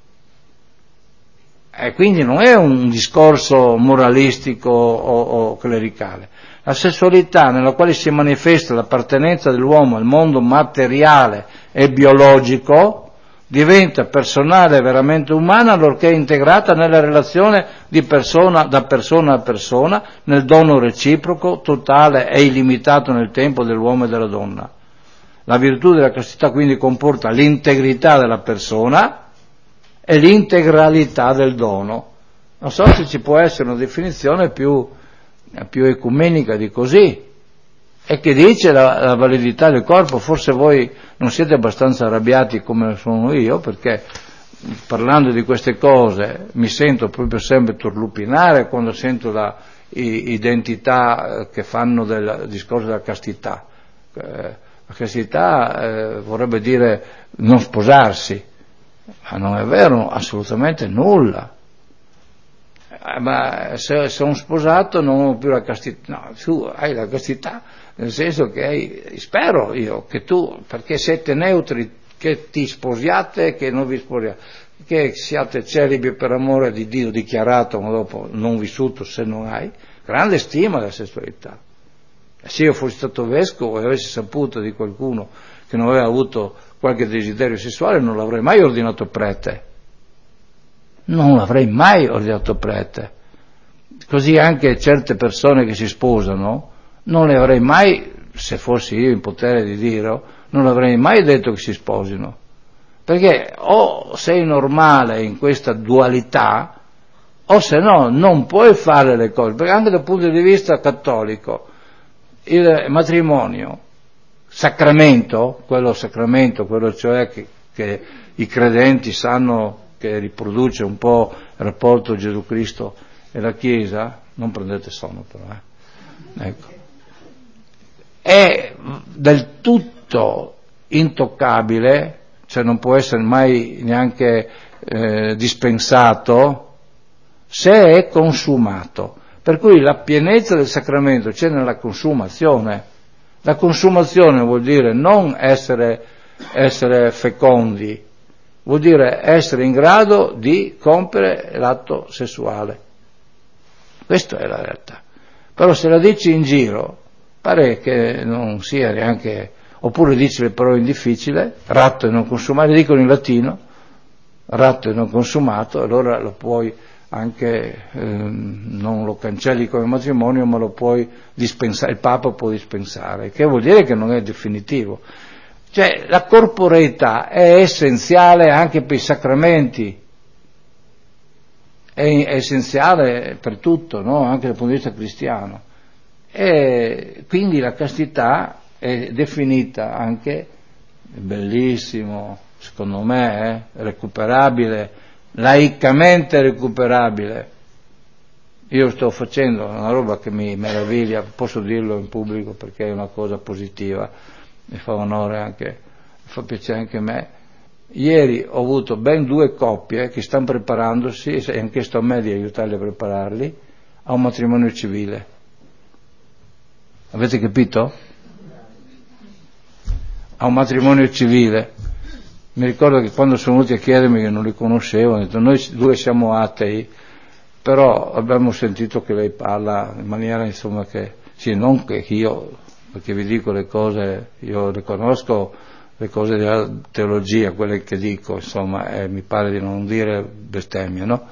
e quindi non è un discorso moralistico o, o clericale. La sessualità nella quale si manifesta l'appartenenza dell'uomo al mondo materiale e biologico diventa personale e veramente umana allorché è integrata nella relazione di persona da persona a persona, nel dono reciproco, totale e illimitato nel tempo dell'uomo e della donna. La virtù della castità quindi comporta l'integrità della persona e l'integralità del dono. Non so se ci può essere una definizione più più ecumenica di così, e che dice la, la validità del corpo. Forse voi non siete abbastanza arrabbiati come sono io, perché parlando di queste cose mi sento proprio sempre turlupinare quando sento la i, identità che fanno del discorso della castità. Eh, la castità eh, vorrebbe dire non sposarsi, ma non è vero assolutamente nulla. Ma se sono sposato non ho più la castità. No, tu hai la castità nel senso che hai, spero io che tu, perché siete neutri, che ti sposiate, che non vi sposiate, che siate celibi per amore di Dio dichiarato, ma dopo non vissuto se non hai grande stima della sessualità. Se io fossi stato vescovo e avessi saputo di qualcuno che non aveva avuto qualche desiderio sessuale, non l'avrei mai ordinato prete. Non l'avrei mai ordinato prete. Così anche certe persone che si sposano, non le avrei mai, se fossi io in potere di dirlo, non l'avrei mai detto che si sposino. Perché o sei normale in questa dualità, o se no non puoi fare le cose. Perché anche dal punto di vista cattolico, il matrimonio, sacramento, quello sacramento, quello cioè che che i credenti sanno che riproduce un po' il rapporto Gesù Cristo e la Chiesa, non prendete sonno però, eh. Ecco. È del tutto intoccabile, cioè non può essere mai neanche eh, dispensato se è consumato. Per cui la pienezza del sacramento c'è nella consumazione. La consumazione vuol dire non essere, essere fecondi, vuol dire essere in grado di compiere l'atto sessuale. Questa è la realtà. Però se la dici in giro, pare che non sia neanche, oppure dici le parole in difficile, ratto e non consumato, le dicono in latino, ratto e non consumato, allora lo puoi anche, ehm, non lo cancelli come matrimonio, ma lo puoi dispensare, il Papa può dispensare, che vuol dire che non è definitivo. Cioè la corporeità è essenziale anche per i sacramenti, è, è essenziale per tutto, no? Anche dal punto di vista cristiano. E quindi la castità è definita anche, bellissimo, secondo me, eh, recuperabile, laicamente recuperabile. Io sto facendo una roba che mi meraviglia, posso dirlo in pubblico perché è una cosa positiva, mi fa onore anche, mi fa piacere anche a me. Ieri ho avuto ben due coppie che stanno preparandosi, e hanno chiesto a me di aiutarli a prepararli, a un matrimonio civile. Avete capito? A un matrimonio civile. Mi ricordo che quando sono venuti a chiedermi, che non li conoscevo, hanno detto: noi due siamo atei, però abbiamo sentito che lei parla in maniera, insomma, che sì, non che io, perché vi dico le cose, io le conosco, le cose della teologia, quelle che dico, insomma, eh, mi pare di non dire bestemmie, no?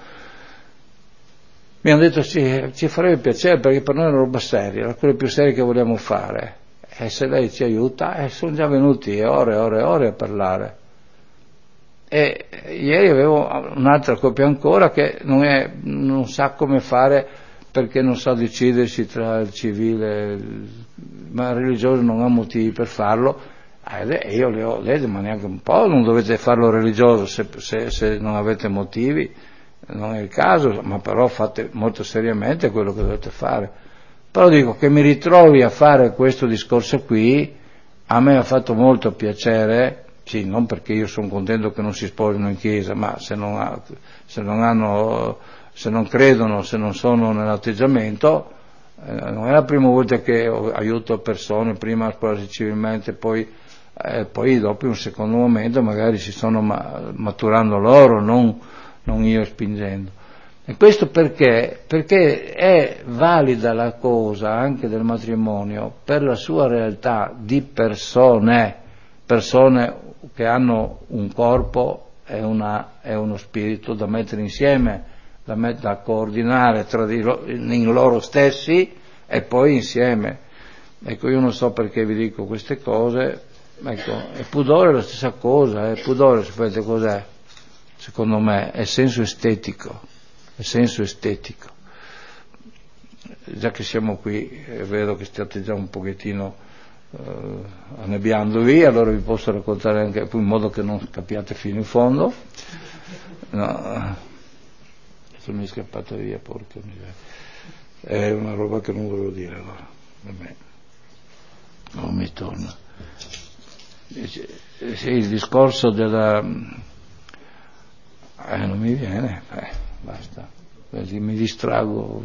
Mi hanno detto sì, ci farebbe piacere, perché per noi è una roba seria, è quella più seria che vogliamo fare, e se lei ci aiuta, eh, sono già venuti ore e ore e ore a parlare. E ieri avevo un'altra coppia ancora che non, è, non sa come fare, perché non sa decidersi tra il civile, ma il religioso non ha motivi per farlo, e io le ho detto: ma neanche un po', non dovete farlo religioso se, se, se non avete motivi, non è il caso, ma però fate molto seriamente quello che dovete fare. Però dico che mi ritrovi a fare questo discorso qui, a me ha fatto molto piacere. Sì, non perché io sono contento che non si sposino in chiesa, ma se non, ha, se non hanno, se non credono, se non sono nell'atteggiamento, eh, non è la prima volta che aiuto persone, prima a sposarsi civilmente, poi, eh, poi dopo in un secondo momento magari si sono ma, maturando loro, non, non io spingendo. E questo perché? Perché è valida la cosa anche del matrimonio per la sua realtà di persone, persone che hanno un corpo e, una, e uno spirito da mettere insieme, da, met- da coordinare tra di lo- in loro stessi e poi insieme. Ecco, io non so perché vi dico queste cose, ecco, e pudore è la stessa cosa, eh. Pudore, sapete cos'è? Secondo me è senso estetico, è senso estetico. Già che siamo qui, eh, vedo che state già un pochettino Uh, annebbiandovi, allora vi posso raccontare anche in modo che non capiate fino in fondo. No, adesso mi è scappato via, porca miseria. È una roba che non volevo dire, allora vabbè, non mi torna. Sì, il discorso della eh, non mi viene, eh, basta, mi distrago.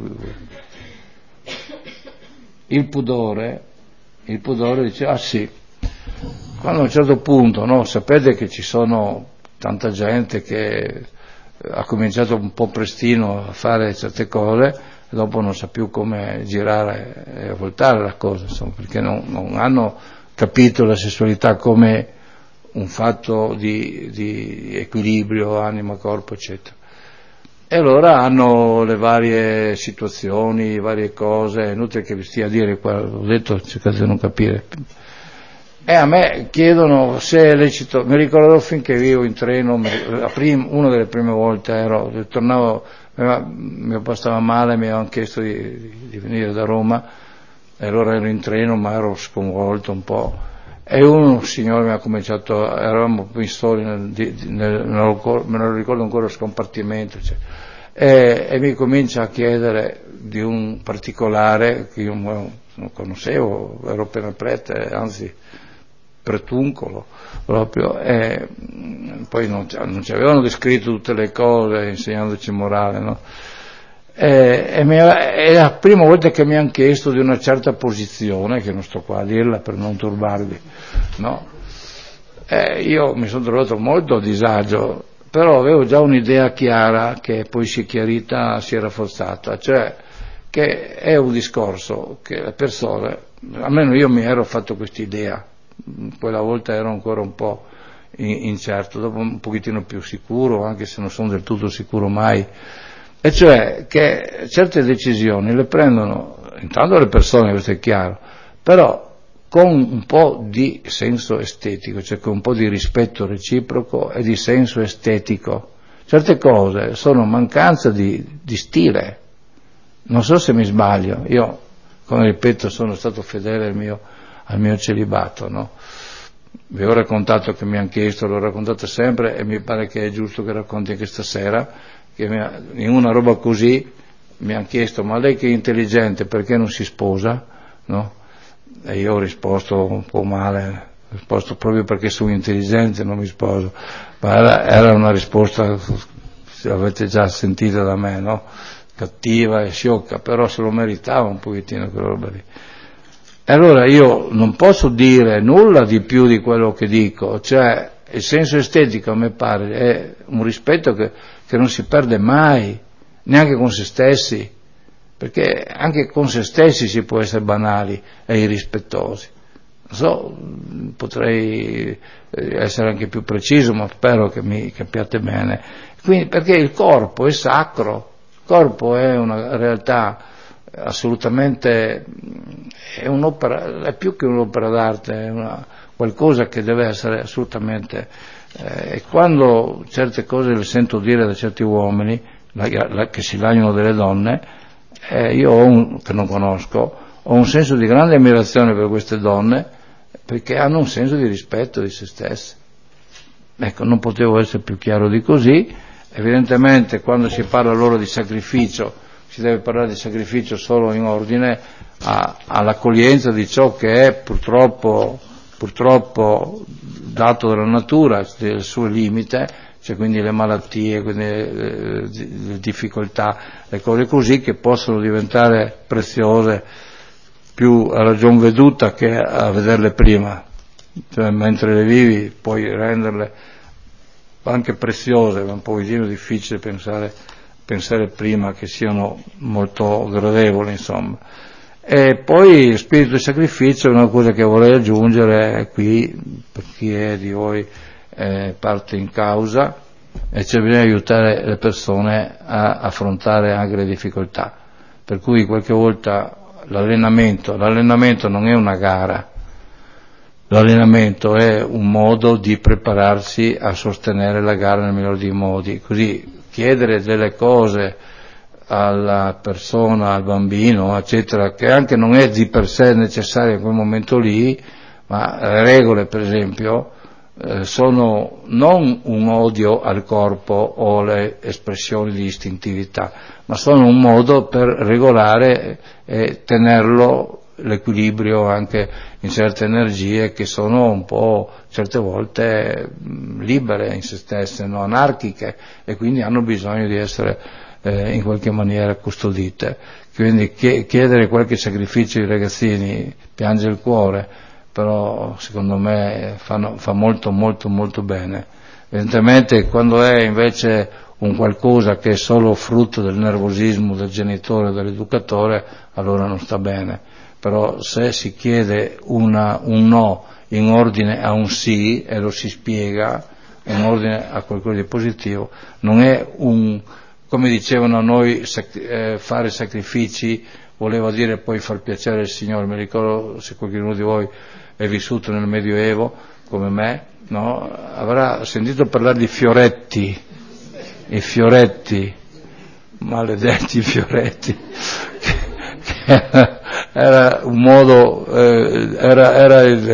Il pudore Il pudore dice: ah sì, quando a un certo punto, no, sapete che ci sono tanta gente che ha cominciato un po' prestino a fare certe cose e dopo non sa più come girare e voltare la cosa, insomma, perché non, non hanno capito la sessualità come un fatto di, di equilibrio anima, corpo, eccetera. E allora hanno le varie situazioni, varie cose, è inutile che vi stia a dire qua, ho detto, cercate di non capire. E a me chiedono se è lecito, mi ricorderò finché vivo in treno, la prima, una delle prime volte ero, tornavo, mio papà stava male, mi avevano chiesto di, di venire da Roma, e allora ero in treno, ma ero sconvolto un po', e uno signore mi ha cominciato, eravamo in soli, nel, nel, nel, me lo ricordo ancora, scompartimento, cioè, e, e mi comincia a chiedere di un particolare che io non conoscevo, ero appena prete, anzi pretuncolo proprio, e poi non, non ci avevano descritto tutte le cose insegnandoci morale, no? E, e mi, è la prima volta che mi hanno chiesto di una certa posizione, che non sto qua a dirla per non turbarvi, no? E io mi sono trovato molto a disagio, però avevo già un'idea chiara che poi si è chiarita, si è rafforzata, cioè che è un discorso che le persone, almeno io mi ero fatto quest'idea, quella volta ero ancora un po' incerto, dopo un pochettino più sicuro, anche se non sono del tutto sicuro mai, e cioè che certe decisioni le prendono intanto le persone, questo è chiaro, però con un po' di senso estetico, cioè con un po' di rispetto reciproco e di senso estetico. Certe cose sono mancanza di, di stile. Non so se mi sbaglio, io, come ripeto, sono stato fedele al mio, al mio celibato, no? Vi ho raccontato che mi hanno chiesto, l'ho raccontato sempre e mi pare che è giusto che racconti anche stasera, che mi ha, in una roba così mi hanno chiesto: ma lei che è intelligente, perché non si sposa? No? E io ho risposto un po' male, ho risposto proprio perché sono intelligente non mi sposo, ma era, era una risposta, se l'avete già sentita da me, no? Cattiva e sciocca, però se lo meritava un pochettino quella roba lì. E allora io non posso dire nulla di più di quello che dico, cioè il senso estetico a me pare è un rispetto che, che non si perde mai, neanche con se stessi, perché anche con se stessi si può essere banali e irrispettosi. Non so, potrei essere anche più preciso, ma spero che mi capiate bene. Quindi, perché il corpo è sacro, il corpo è una realtà assolutamente, è un'opera, è più che un'opera d'arte, è una, qualcosa che deve essere assolutamente, eh, e quando certe cose le sento dire da certi uomini la, la, che si lagnano delle donne, eh, io ho un, che non conosco, ho un senso di grande ammirazione per queste donne, perché hanno un senso di rispetto di se stesse. Ecco, non potevo essere più chiaro di così. Evidentemente quando si parla loro di sacrificio si deve parlare di sacrificio solo in ordine a, all'accoglienza di ciò che è purtroppo, purtroppo dato dalla natura, del suo limite, cioè quindi le malattie, quindi le, le difficoltà, le cose così che possono diventare preziose più a ragion veduta che a vederle prima, cioè mentre le vivi puoi renderle anche preziose, ma un pochettino difficile pensare pensare prima che siano molto gradevoli, insomma. E poi lo spirito di sacrificio è una cosa che vorrei aggiungere qui, per chi è di voi eh, parte in causa, e cioè bisogna aiutare le persone a affrontare anche le difficoltà, per cui qualche volta l'allenamento, l'allenamento non è una gara, l'allenamento è un modo di prepararsi a sostenere la gara nel miglior dei modi, così chiedere delle cose alla persona, al bambino, eccetera, che anche non è di per sé necessario in quel momento lì, ma le regole, per esempio, eh, sono non un odio al corpo o le espressioni di istintività, ma sono un modo per regolare e tenerlo l'equilibrio anche in certe energie che sono un po' certe volte libere in se stesse, no? Anarchiche, e quindi hanno bisogno di essere eh, in qualche maniera custodite. Quindi chiedere qualche sacrificio ai ragazzini piange il cuore, però secondo me fanno, fa molto molto molto bene. Evidentemente quando è invece un qualcosa che è solo frutto del nervosismo del genitore o dell'educatore, allora non sta bene. Però se si chiede una, un no in ordine a un sì e lo si spiega in ordine a qualcosa di positivo, non è un, come dicevano a noi, sac- eh, fare sacrifici voleva dire poi far piacere il Signore. Mi ricordo, se qualcuno di voi è vissuto nel Medioevo come me, no? Avrà sentito parlare di fioretti, i fioretti, maledetti fioretti, che era un modo, eh, era, era il,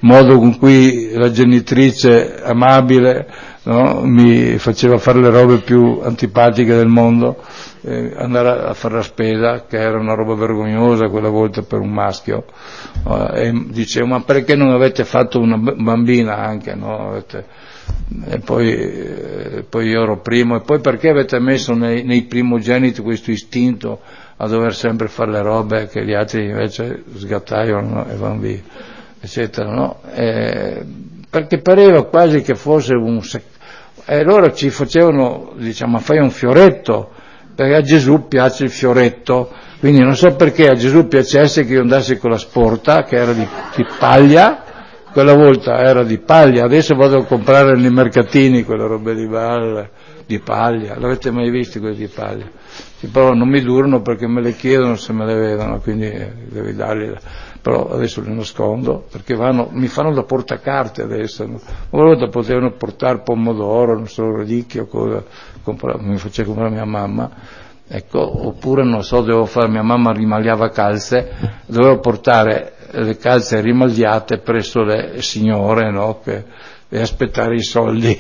modo con cui la genitrice amabile, no, mi faceva fare le robe più antipatiche del mondo, eh, andare a fare la spesa, che era una roba vergognosa quella volta per un maschio, eh, e dicevo: ma perché non avete fatto una bambina anche, no? Avete... e poi, eh, poi io ero primo, e poi perché avete messo nei, nei primogeniti questo istinto a dover sempre fare le robe che gli altri invece sgattaiano e vanno via, eccetera, no? E perché pareva quasi che fosse un sec- e loro ci facevano, diciamo: fai un fioretto, perché a Gesù piace il fioretto, quindi non so perché a Gesù piacesse che io andassi con la sporta, che era di, di paglia, quella volta era di paglia, adesso vado a comprare nei mercatini quelle robe di balle, di paglia, l'avete mai visti quelli di paglia? Sì, però non mi durano perché me le chiedono se me le vedono, quindi devi darli, però adesso le nascondo perché vanno, mi fanno da portacarte adesso, no? Una volta potevano portare pomodoro, non so, radicchio, cosa, compra, mi faceva comprare mia mamma, ecco, oppure non so, devo fare, mia mamma rimagliava calze, dovevo portare le calze rimagliate presso le signore, no, che, e aspettare i soldi.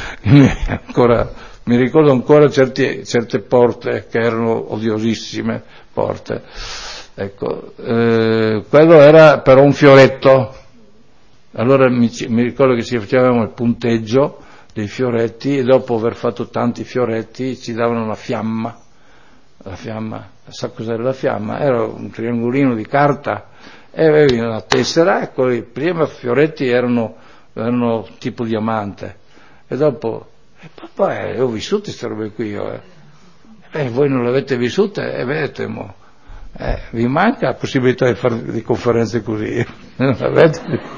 Ancora mi ricordo ancora certi, certe porte che erano odiosissime porte, ecco, eh, quello era però un fioretto. Allora mi, mi ricordo che ci facevamo il punteggio dei fioretti, e dopo aver fatto tanti fioretti ci davano una fiamma. La fiamma, sa cos'era la fiamma? Era un triangolino di carta e avevi una tessera, ecco, i primi fioretti erano, erano tipo diamante, e dopo, e papà, eh, ho vissuto queste robe qui io, eh. Eh, voi non le avete vissute, e vedete, mo, eh, vi manca la possibilità di fare di conferenze così, non avete?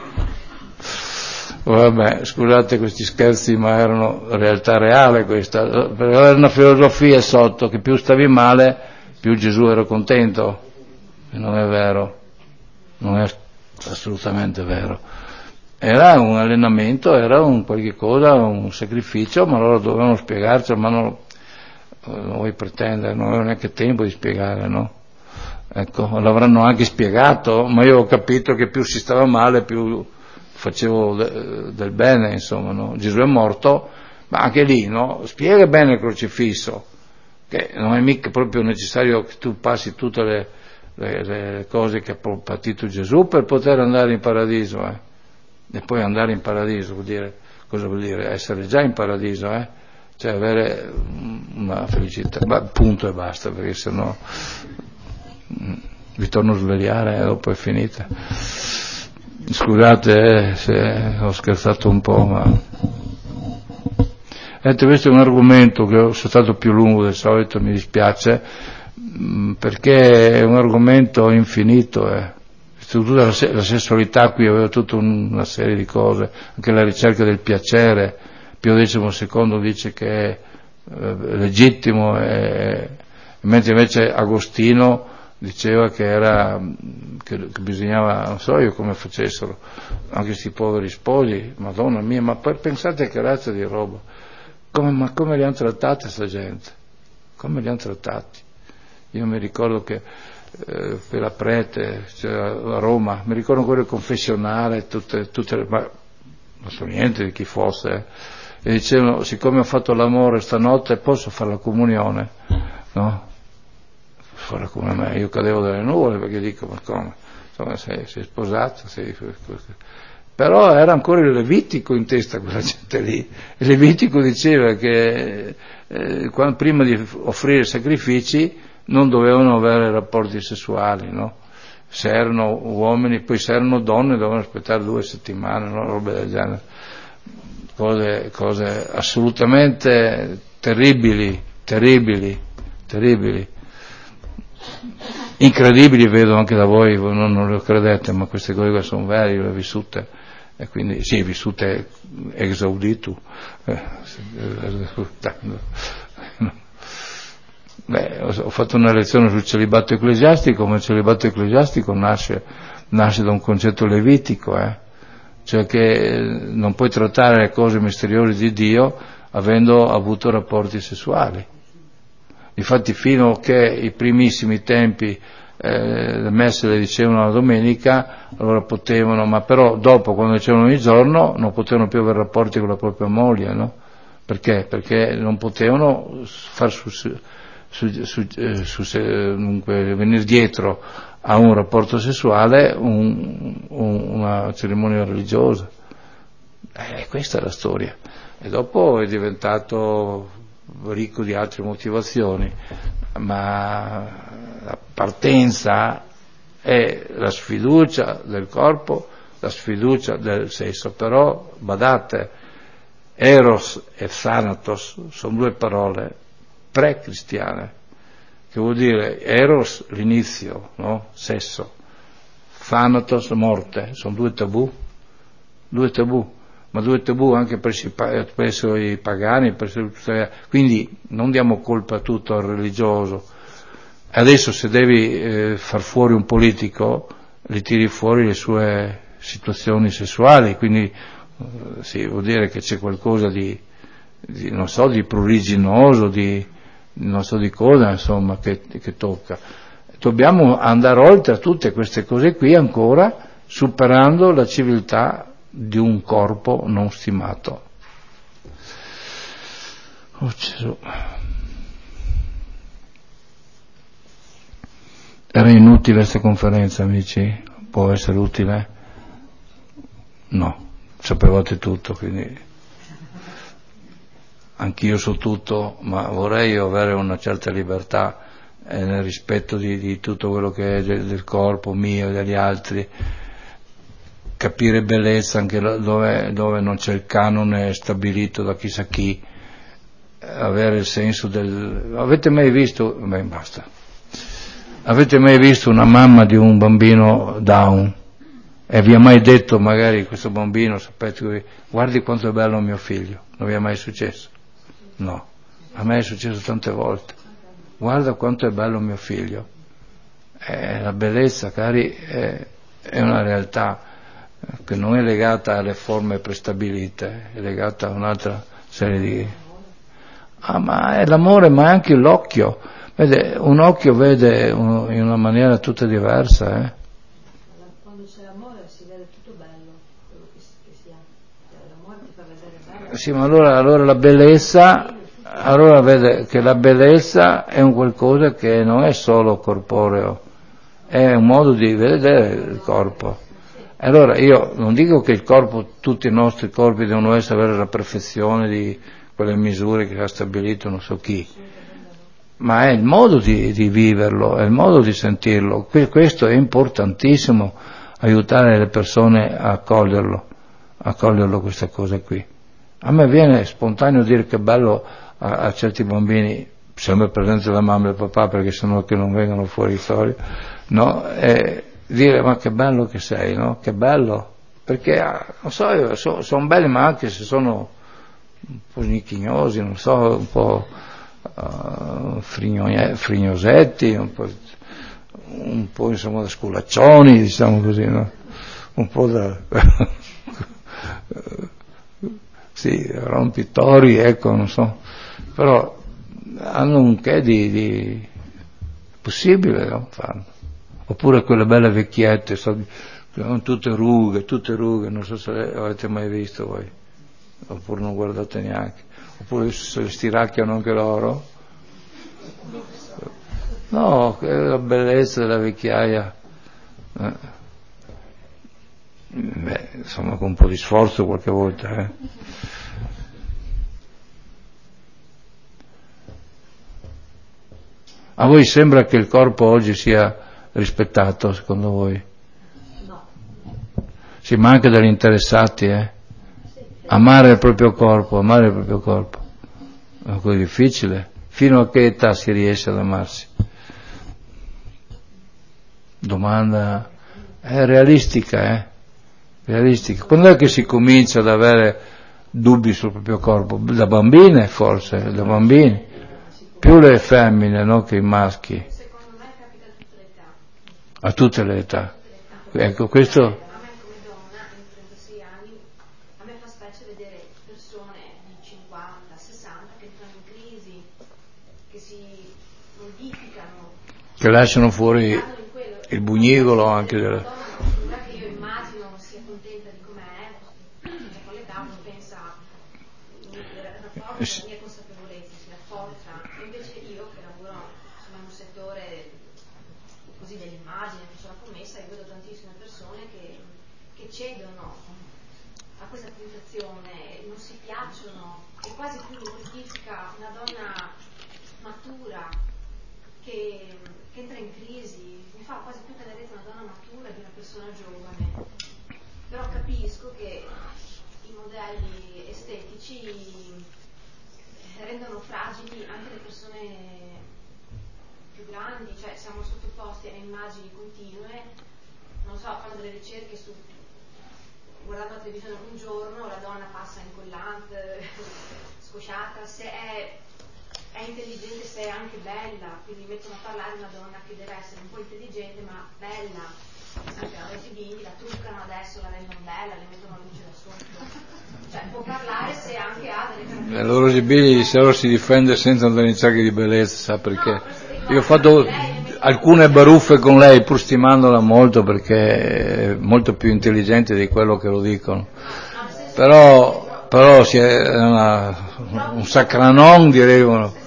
Vabbè, scusate questi scherzi, ma erano realtà reale questa, perché era una filosofia sotto, che più stavi male, più Gesù era contento, e non è vero, non è assolutamente vero. Era un allenamento, era un qualche cosa, un sacrificio, ma loro dovevano spiegarci, ma non, non vuoi pretendere, non avevo neanche tempo di spiegare, no? Ecco, l'avranno anche spiegato, ma io ho capito che più si stava male, più facevo de, del bene, insomma, no? Gesù è morto, ma anche lì, no? Spiega bene il crocifisso, che non è mica proprio necessario che tu passi tutte le, le, le cose che ha patito Gesù per poter andare in paradiso, eh? E poi andare in paradiso vuol dire, cosa vuol dire? Essere già in paradiso, eh? Cioè avere una felicità, ma punto e basta, perché sennò vi torno a svegliare e dopo è finita. Scusate eh, se ho scherzato un po', ma eh, questo è un argomento che sono stato più lungo del solito, mi dispiace, perché è un argomento infinito, eh. Tutta la, la sessualità qui aveva tutta una serie di cose, anche la ricerca del piacere. Pio decimo secondo dice che è eh, legittimo, e, mentre invece Agostino diceva che era che, che bisognava, non so io come facessero anche questi poveri sposi, Madonna mia, ma poi pensate che razza di roba, come, ma come li hanno trattati questa gente, come li hanno trattati. Io mi ricordo che eh, per la prete, cioè a Roma, mi ricordo ancora il confessionale, tutte, tutte le, ma non so niente di chi fosse, eh, e dicevano: siccome ho fatto l'amore stanotte posso fare la comunione, no? Fare la comunione, io cadevo dalle nuvole, perché dico: ma come? Insomma, sei, sei sposato, sei... Però era ancora il Levitico in testa quella gente lì. Il Levitico diceva che eh, quando, prima di offrire sacrifici non dovevano avere rapporti sessuali, no? Se erano uomini, poi se erano donne dovevano aspettare due settimane, no? Robe del genere, cose, cose assolutamente terribili, terribili, terribili, incredibili, vedo anche da voi, voi non, non lo credete, ma queste cose sono vere, io le ho vissute, e quindi sì, vissute ex audito. Eh, Beh, ho fatto una lezione sul celibato ecclesiastico, ma il celibato ecclesiastico nasce, nasce da un concetto levitico, eh? Cioè che non puoi trattare le cose misteriose di Dio avendo avuto rapporti sessuali. Infatti fino che i primissimi tempi eh, le messe le dicevano la domenica, allora potevano, ma però dopo, quando dicevano ogni giorno, non potevano più avere rapporti con la propria moglie, no? Perché? Perché non potevano far su, su, su, su, eh, su dunque, venire dietro a un rapporto sessuale un, un, una cerimonia religiosa. Eh, questa è la storia. E dopo è diventato ricco di altre motivazioni, ma la partenza è la sfiducia del corpo, la sfiducia del sesso. Però badate, eros e thanatos sono due parole pre-cristiane, che vuol dire eros l'inizio, no? Sesso, thanatos morte, sono due tabù, due tabù, ma due tabù anche presso i pagani, presso, quindi non diamo colpa tutto al religioso. Adesso se devi eh, far fuori un politico, gli tiri fuori le sue situazioni sessuali, quindi eh, sì, vuol dire che c'è qualcosa di, di non so, di pruriginoso, di non so di cosa, insomma, che, che tocca. Dobbiamo andare oltre a tutte queste cose qui ancora, superando la civiltà di un corpo non stimato. Oh Gesù. Era inutile questa conferenza, amici? Può essere utile? No, sapevate tutto, quindi anch'io so tutto, ma vorrei avere una certa libertà eh, nel rispetto di, di tutto quello che è del, del corpo mio e degli altri, capire bellezza anche dove, dove non c'è il canone stabilito da chissà chi, avere il senso del... Avete mai visto... Beh, basta. Avete mai visto una mamma di un bambino Down e vi ha mai detto magari questo bambino, sapete, guardi quanto è bello mio figlio? Non vi è mai successo? No, a me è successo tante volte. Guarda quanto è bello mio figlio. Eh, la bellezza, cari, è, è una realtà che non è legata alle forme prestabilite, è legata a un'altra serie di... Ah, ma è l'amore, ma è anche l'occhio. Vede, un occhio vede un, in una maniera tutta diversa. Eh? Quando c'è amore si vede tutto bello, quello che si, che si ha. L'amore ti fa vedere bello. Sì, ma allora, allora la bellezza, allora vede che la bellezza è un qualcosa che non è solo corporeo, è un modo di vedere il corpo. Allora io non dico che il corpo, tutti i nostri corpi devono essere avere la perfezione di quelle misure che ha stabilito non so chi, ma è il modo di, di viverlo, è il modo di sentirlo. Questo è importantissimo, aiutare le persone a coglierlo, a coglierlo questa cosa qui. A me viene spontaneo dire che è bello a, a certi bambini, sempre presente la mamma e il papà perché sennò che non vengano fuori i storie, no? E dire ma che bello che sei, no? Che bello, perché non so, sono son belli ma anche se sono un po' snicchignosi, non so, un po' uh, frignosetti, un po', un po' insomma da sculaccioni, diciamo così, no? Un po' da sì, rompitori, ecco, non so, però hanno un che di, di possibile, no? Farlo. Oppure quelle belle vecchiette, so, tutte rughe, tutte rughe, non so se avete mai visto voi, oppure non guardate neanche, oppure se le stiracchiano anche loro. No, la bellezza della vecchiaia. Eh. Beh, insomma, con un po' di sforzo qualche volta, eh. A voi sembra che il corpo oggi sia rispettato, secondo voi? No. Sì, ma anche dagli interessati, eh? Amare il proprio corpo, amare il proprio corpo. È una cosa difficile. Fino a che età si riesce ad amarsi? Domanda è realistica, eh? Realistica. Quando è che si comincia ad avere dubbi sul proprio corpo? Da bambine, forse, da bambini. Più le femmine, no, che i maschi. Secondo me capita a tutte le età. A tutte le età. Tutte le età. Ecco, questo... A me come donna, in trentasei anni, a me fa specie vedere persone di cinquanta, sessanta che entrano in crisi, che si modificano. Che lasciano fuori... Vanno in il bugnigolo anche della... Una che io immagino sia contenta di com'è, cioè con l'età uno pensa il rapporto con la mia consapevolezza si rafforza, e invece io che lavoro insomma, in un settore così dell'immagine, che c'è la commessa, io vedo tantissime persone che, che cedono a questa tentazione, non si piacciono, e quasi più mi mortifica una donna matura che, che entra in crisi, mi fa quasi più tenerezza una donna matura di una persona giovane. Però capisco che i modelli estetici rendono fragili anche le persone più grandi, cioè siamo sottoposti a immagini continue, non so, fanno delle ricerche su, guardando la televisione un giorno la donna passa in collante, scosciata, se è è intelligente, se è anche bella, quindi mettono a parlare una donna che deve essere un po' intelligente ma bella, anche la Rosy Bindi la truccano adesso, la rendono bella, le mettono la luce da sotto, cioè può parlare se anche ha delle caratteristiche. La Rosy Bindi se lo si difende senza andare in cerchi di bellezza, sa perché? Io ho fatto alcune baruffe con lei pur stimandola molto perché è molto più intelligente di quello che lo dicono, però, però si è una, un sacranon direi.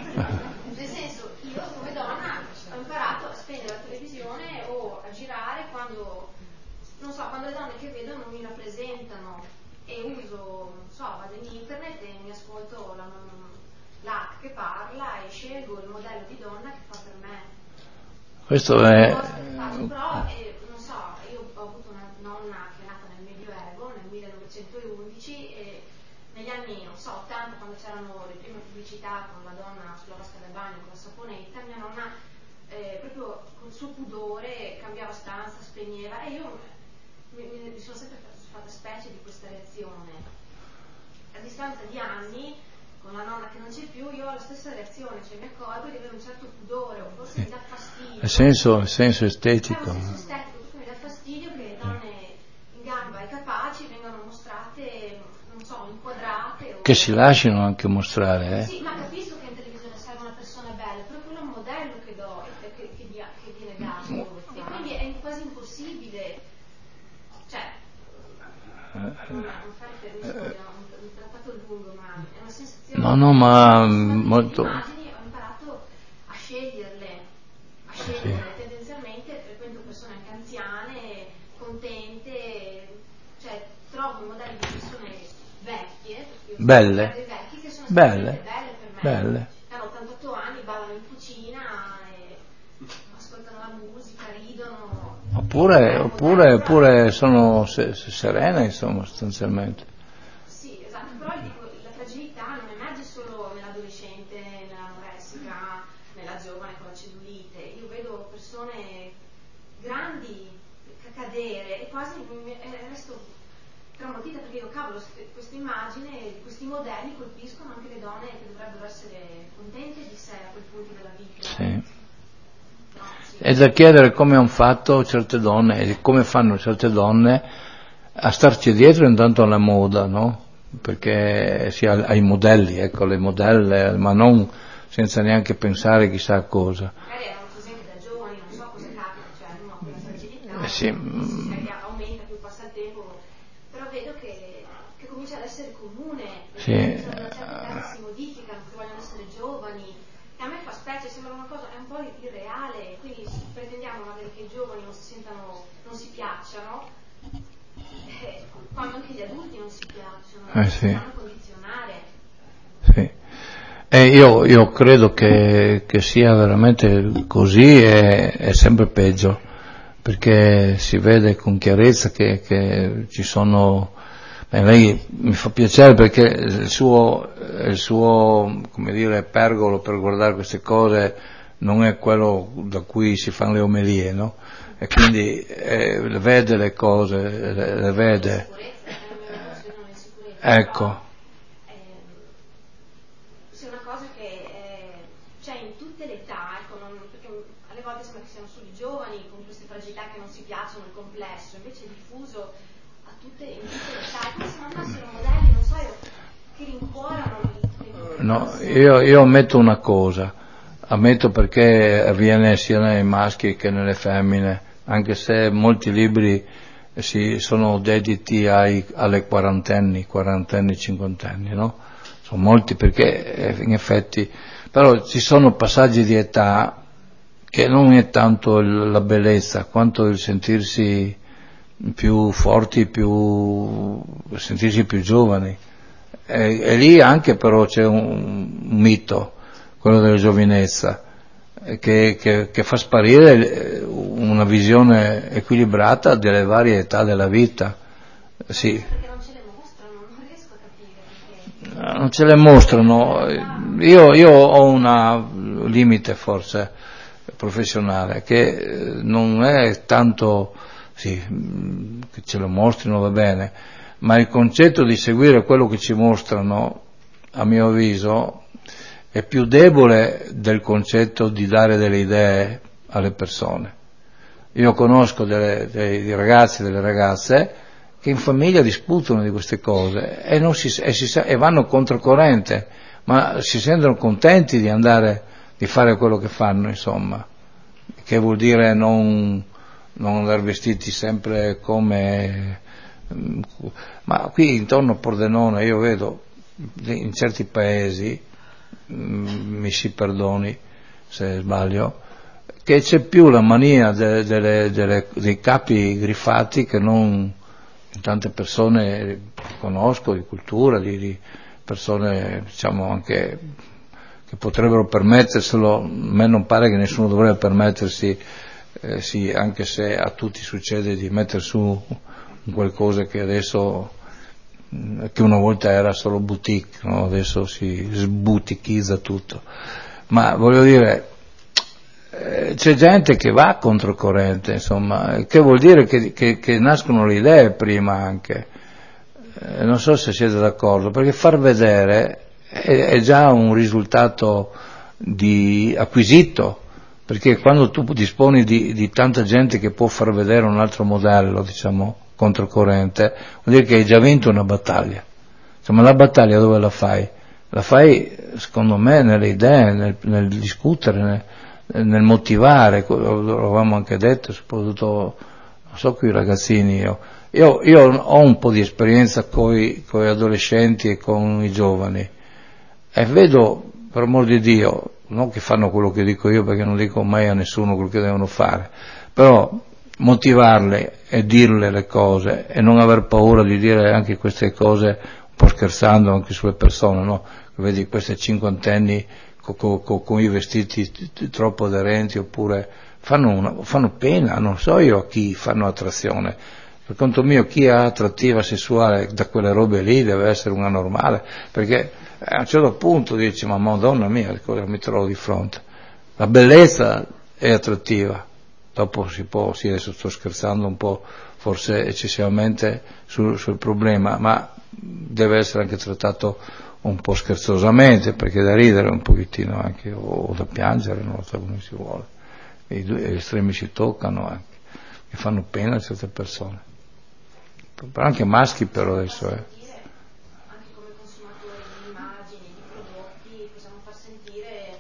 Nel senso, io come donna ho imparato a spegnere la televisione o a girare quando, non so, quando le donne che vedo non mi rappresentano, e uso, non so, vado in internet e mi ascolto la, l'A C che parla e scelgo il modello di donna che fa per me. Questo è... Però, eh, non so, io ho avuto una nonna che è nata nel Medioevo, nel millenovecentoundici, e negli anni, non so, ottanta, quando c'erano le prime pubblicità con la donna sulla vasca del bagno con la saponetta, mia nonna eh, proprio col suo pudore cambiava stanza, spegneva, e io mi, mi, mi sono sempre fatta specie di questa reazione. A distanza di anni, con la nonna che non c'è più, io ho la stessa reazione, cioè mi accorgo di avere un certo pudore, o forse mi dà fastidio. Il senso, il senso estetico. È un senso estetico, perché mi dà fastidio che le donne in gamba e capaci vengano mostrate, non so, inquadrate. O... Che si lasciano anche mostrare, eh? Sì, ma capisco che in televisione servono persone belle, però quello è un modello che do, che, che, che, che viene dato, e quindi è quasi impossibile, cioè, non, non fare per un, un trattato lungo, ma è una sensazione. No, no, ma molto. Le immagini ho imparato a sceglierle, a sceglierle, sì. Tendenzialmente frequento persone anche anziane, contente, cioè trovo modelli di persone vecchie, belle, vecchi che sono belle, belle per me, belle. Hanno ottantotto anni, ballano in cucina e ascoltano la musica, ridono. Oppure, oppure, oppure sono se, se serene, insomma, sostanzialmente. Sì, esatto, però dico, la fragilità non emerge solo nell'adolescente, nell'anoressica, nella giovane con la cellulite. Io vedo persone grandi cadere e quasi mi, resto traumatizzata, perché io cavolo, questa immagine, questi modelli colpiscono anche le donne che dovrebbero essere contente di sé a quel punto della vita. Sì. No, sì. È da chiedere come hanno fatto certe donne e come fanno certe donne a starci dietro intanto alla moda, no? Perché sia ai modelli, ecco, le modelle, ma non senza neanche pensare chissà cosa. Magari erano così anche da giovani, non so cosa capita, cioè uno ha quella fragilità, eh sì. si aumenta più passa il tempo, però vedo che, che comincia ad essere comune, perché sì. Una certa età si modificano, che vogliono essere giovani, e a me fa specie, sembra una cosa, è un po' irreale, quindi pretendiamo magari che i giovani non si sentano, non si piacciono, eh, quando anche gli adulti non si piacciono, eh si sì. fanno condizionare. Sì. E io, io credo che, che sia veramente così e è sempre peggio, perché si vede con chiarezza che, che ci sono. E lei mi fa piacere perché il suo, il suo, come dire, pergolo per guardare queste cose non è quello da cui si fanno le omelie, no? E quindi eh, le vede le cose, le, le vede. Ecco. C'è una cosa che c'è in tutte le età, ecco, non, perché alle volte sembra che siano solo i giovani con queste fragilità che non si piacciono, il complesso, invece è diffuso a tutte, in tutte le età, come se mandassero modelli, non so io, che rincuorano le no, io, io ammetto una cosa, ammetto perché avviene sia nei maschi che nelle femmine, anche se molti libri si sono dediti ai, alle quarantenni, quarantenni, cinquantenni, no? Sono molti perché in effetti, però ci sono passaggi di età che non è tanto il, la bellezza quanto il sentirsi più forti, più sentirsi più giovani. E, e lì anche però c'è un, un mito, quello della giovinezza, che, che, che fa sparire una visione equilibrata delle varie età della vita. Sì. Perché non ce le mostrano, non riesco a capire perché. Non ce le mostrano. Io, io ho un limite forse professionale che non è tanto sì, che ce lo mostrino va bene, ma il concetto di seguire quello che ci mostrano, a mio avviso, è più debole del concetto di dare delle idee alle persone. Io conosco delle, dei ragazzi e delle ragazze che in famiglia discutono di queste cose e, non si, e, si, e vanno controcorrente, ma si sentono contenti di andare, di fare quello che fanno, insomma, che vuol dire non, non andare vestiti sempre come... Ma qui intorno a Pordenone io vedo in certi paesi, mi si perdoni se sbaglio, che c'è più la mania delle, delle, delle, dei capi griffati che non in tante persone che conosco di cultura, di, di persone diciamo anche che potrebbero permetterselo. A me non pare che nessuno dovrebbe permettersi, eh, sì, anche se a tutti succede di mettere su qualcosa che adesso, che una volta era solo boutique, no? Adesso si sbutichizza tutto. Ma voglio dire, eh, c'è gente che va controcorrente, insomma, che vuol dire che, che, che nascono le idee prima anche. Eh, non so se siete d'accordo, perché far vedere è, è già un risultato di, acquisito, perché quando tu disponi di, di tanta gente che può far vedere un altro modello, diciamo, controcorrente, vuol dire che hai già vinto una battaglia. Insomma, la battaglia dove la fai? La fai, secondo me, nelle idee, nel, nel discutere, nel, nel motivare, lo avevamo anche detto, soprattutto, non so, qui i ragazzini, io, io, io ho un po' di esperienza con gli adolescenti e con i giovani, e vedo, per amor di Dio, non che fanno quello che dico io, perché non dico mai a nessuno quello che devono fare, però motivarle e dirle le cose e non aver paura di dire anche queste cose un po' scherzando anche sulle persone, no? Vedi queste cinquantenni con, con, con i vestiti troppo aderenti, oppure fanno, una, fanno pena, non so io a chi fanno attrazione. Per conto mio, chi ha attrattiva sessuale da quelle robe lì deve essere una normale, perché a un certo punto dici, ma madonna mia, cosa mi trovo di fronte? La bellezza è attrattiva, dopo si può, sì, adesso sto scherzando un po', forse eccessivamente sul, sul problema, ma deve essere anche trattato un po' scherzosamente, perché da ridere un pochettino anche, o, o da piangere, non so come si vuole. I due gli estremi si toccano anche, e fanno pena a certe persone. Però anche maschi però adesso, eh. Anche come consumatori di immagini, di prodotti, possiamo far sentire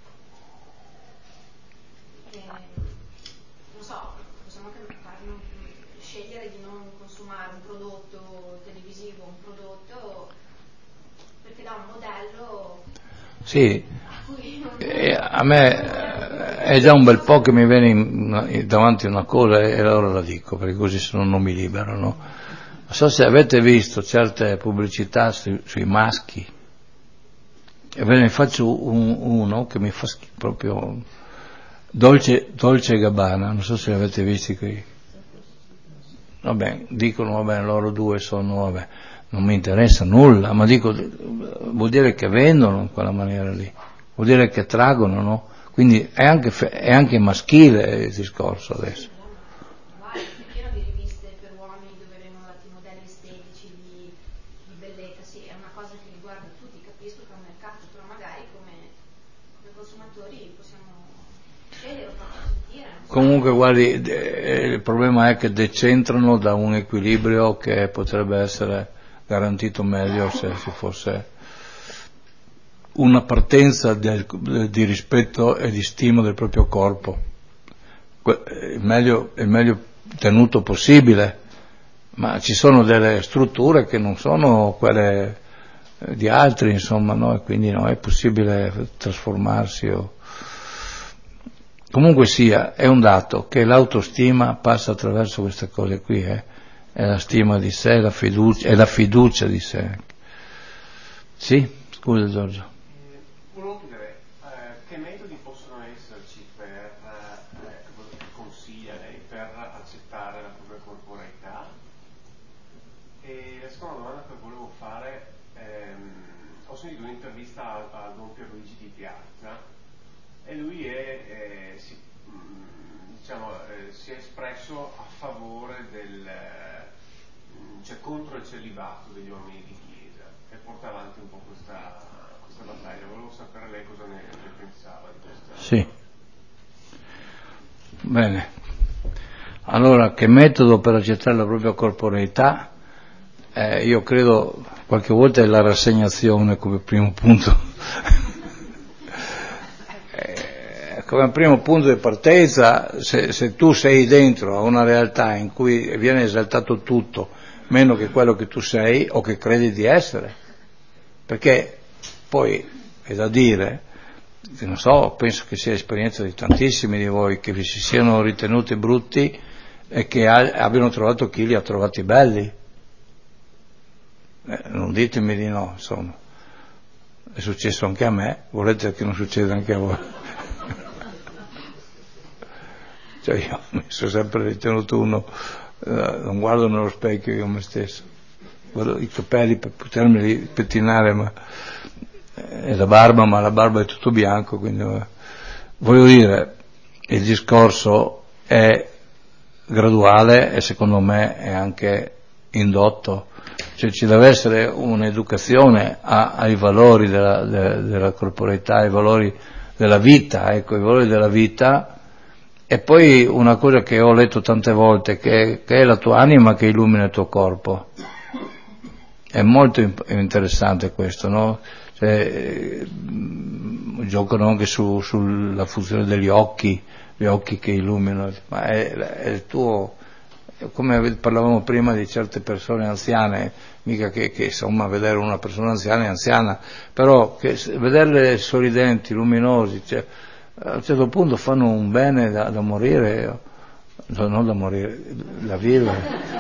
che, non so, possiamo anche far, scegliere di non consumare un prodotto televisivo, un prodotto perché dà un modello. Sì, e a me è già un bel po' che mi viene in, davanti una cosa e allora la dico, perché così se no non mi libero, no? Non so se avete visto certe pubblicità su, sui maschi, e ve ne faccio un, uno che mi fa schifo, proprio Dolce, Dolce e Gabbana, non so se li avete visti qui. Vabbè, dicono, vabbè, loro due sono, vabbè, non mi interessa nulla, ma dico, vuol dire che vendono in quella maniera lì, vuol dire che traggono, no? Quindi è anche, è anche maschile il discorso adesso. È pieno di riviste per uomini dove vengono dati modelli estetici di, di bellezza, sì, è una cosa che riguarda tutti, capisco che è un mercato, però magari come, come consumatori possiamo scegliere o farci sentire. Comunque guardi, il problema è che decentrano da un equilibrio che potrebbe essere garantito meglio se si fosse una partenza del, di rispetto e di stima del proprio corpo, il meglio, il meglio tenuto possibile, ma ci sono delle strutture che non sono quelle di altri, insomma, no? E quindi non è possibile trasformarsi o... Comunque sia, è un dato che l'autostima passa attraverso queste cose qui, eh? È la stima di sé, la fiducia, è la fiducia di sé. Sì? Scusa Giorgio. Eh, volevo chiedere, eh, che metodi possono esserci per, eh, che consiglia lei, per accettare la propria corporeità? E la seconda domanda che volevo fare, ehm, ho sentito un'intervista a, a Don Pierluigi Di Piazza, e lui è, eh, si, mh, diciamo, eh, si è espresso a favore del, mh, cioè contro il celibato degli uomini di chiesa, e porta avanti un po' questa, questa battaglia. Volevo sapere lei cosa ne, ne pensava di questa. Sì. Bene. Allora, che metodo per accettare la propria corporeità? Eh, io credo qualche volta è la rassegnazione come primo punto. Come primo punto di partenza, se, se tu sei dentro a una realtà in cui viene esaltato tutto, meno che quello che tu sei o che credi di essere, perché poi è da dire, non so, penso che sia esperienza di tantissimi di voi, che vi si siano ritenuti brutti e che a, abbiano trovato chi li ha trovati belli. Eh, non ditemi di no, insomma. È successo anche a me, volete che non succeda anche a voi? Cioè io mi sono sempre ritenuto uno, eh, non guardo nello specchio io me stesso, guardo i capelli per potermeli pettinare, ma è la barba, ma la barba è tutto bianco, quindi eh, voglio dire, il discorso è graduale e secondo me è anche indotto, cioè ci deve essere un'educazione a, ai valori della, de, della corporeità, ai valori della vita, ecco, i valori della vita. E poi una cosa che ho letto tante volte, che, che è la tua anima che illumina il tuo corpo. È molto interessante questo, no? Cioè, eh, giocano anche su, sulla funzione degli occhi, gli occhi che illuminano, ma è, è il tuo, come parlavamo prima di certe persone anziane, mica che, che insomma vedere una persona anziana è anziana, però che vederle sorridenti, luminosi, cioè, a un certo punto fanno un bene da, da morire, no, non da morire, da vivere.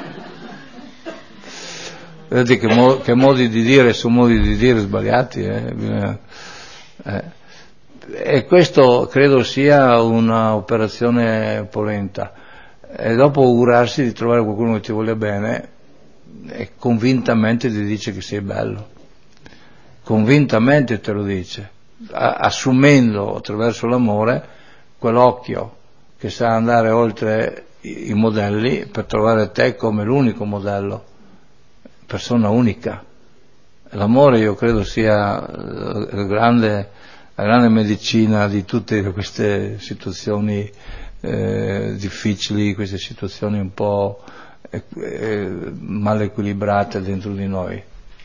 Vedete che, mo, che modi di dire sono modi di dire sbagliati, eh? Eh. E questo credo sia un'operazione polenta. E dopo augurarsi di trovare qualcuno che ti voglia bene e convintamente ti dice che sei bello, convintamente te lo dice, assumendo attraverso l'amore quell'occhio che sa andare oltre i modelli per trovare te come l'unico modello, persona unica. L'amore io credo sia la grande, la grande medicina di tutte queste situazioni eh, difficili, queste situazioni un po' eh, eh, mal equilibrate dentro di noi.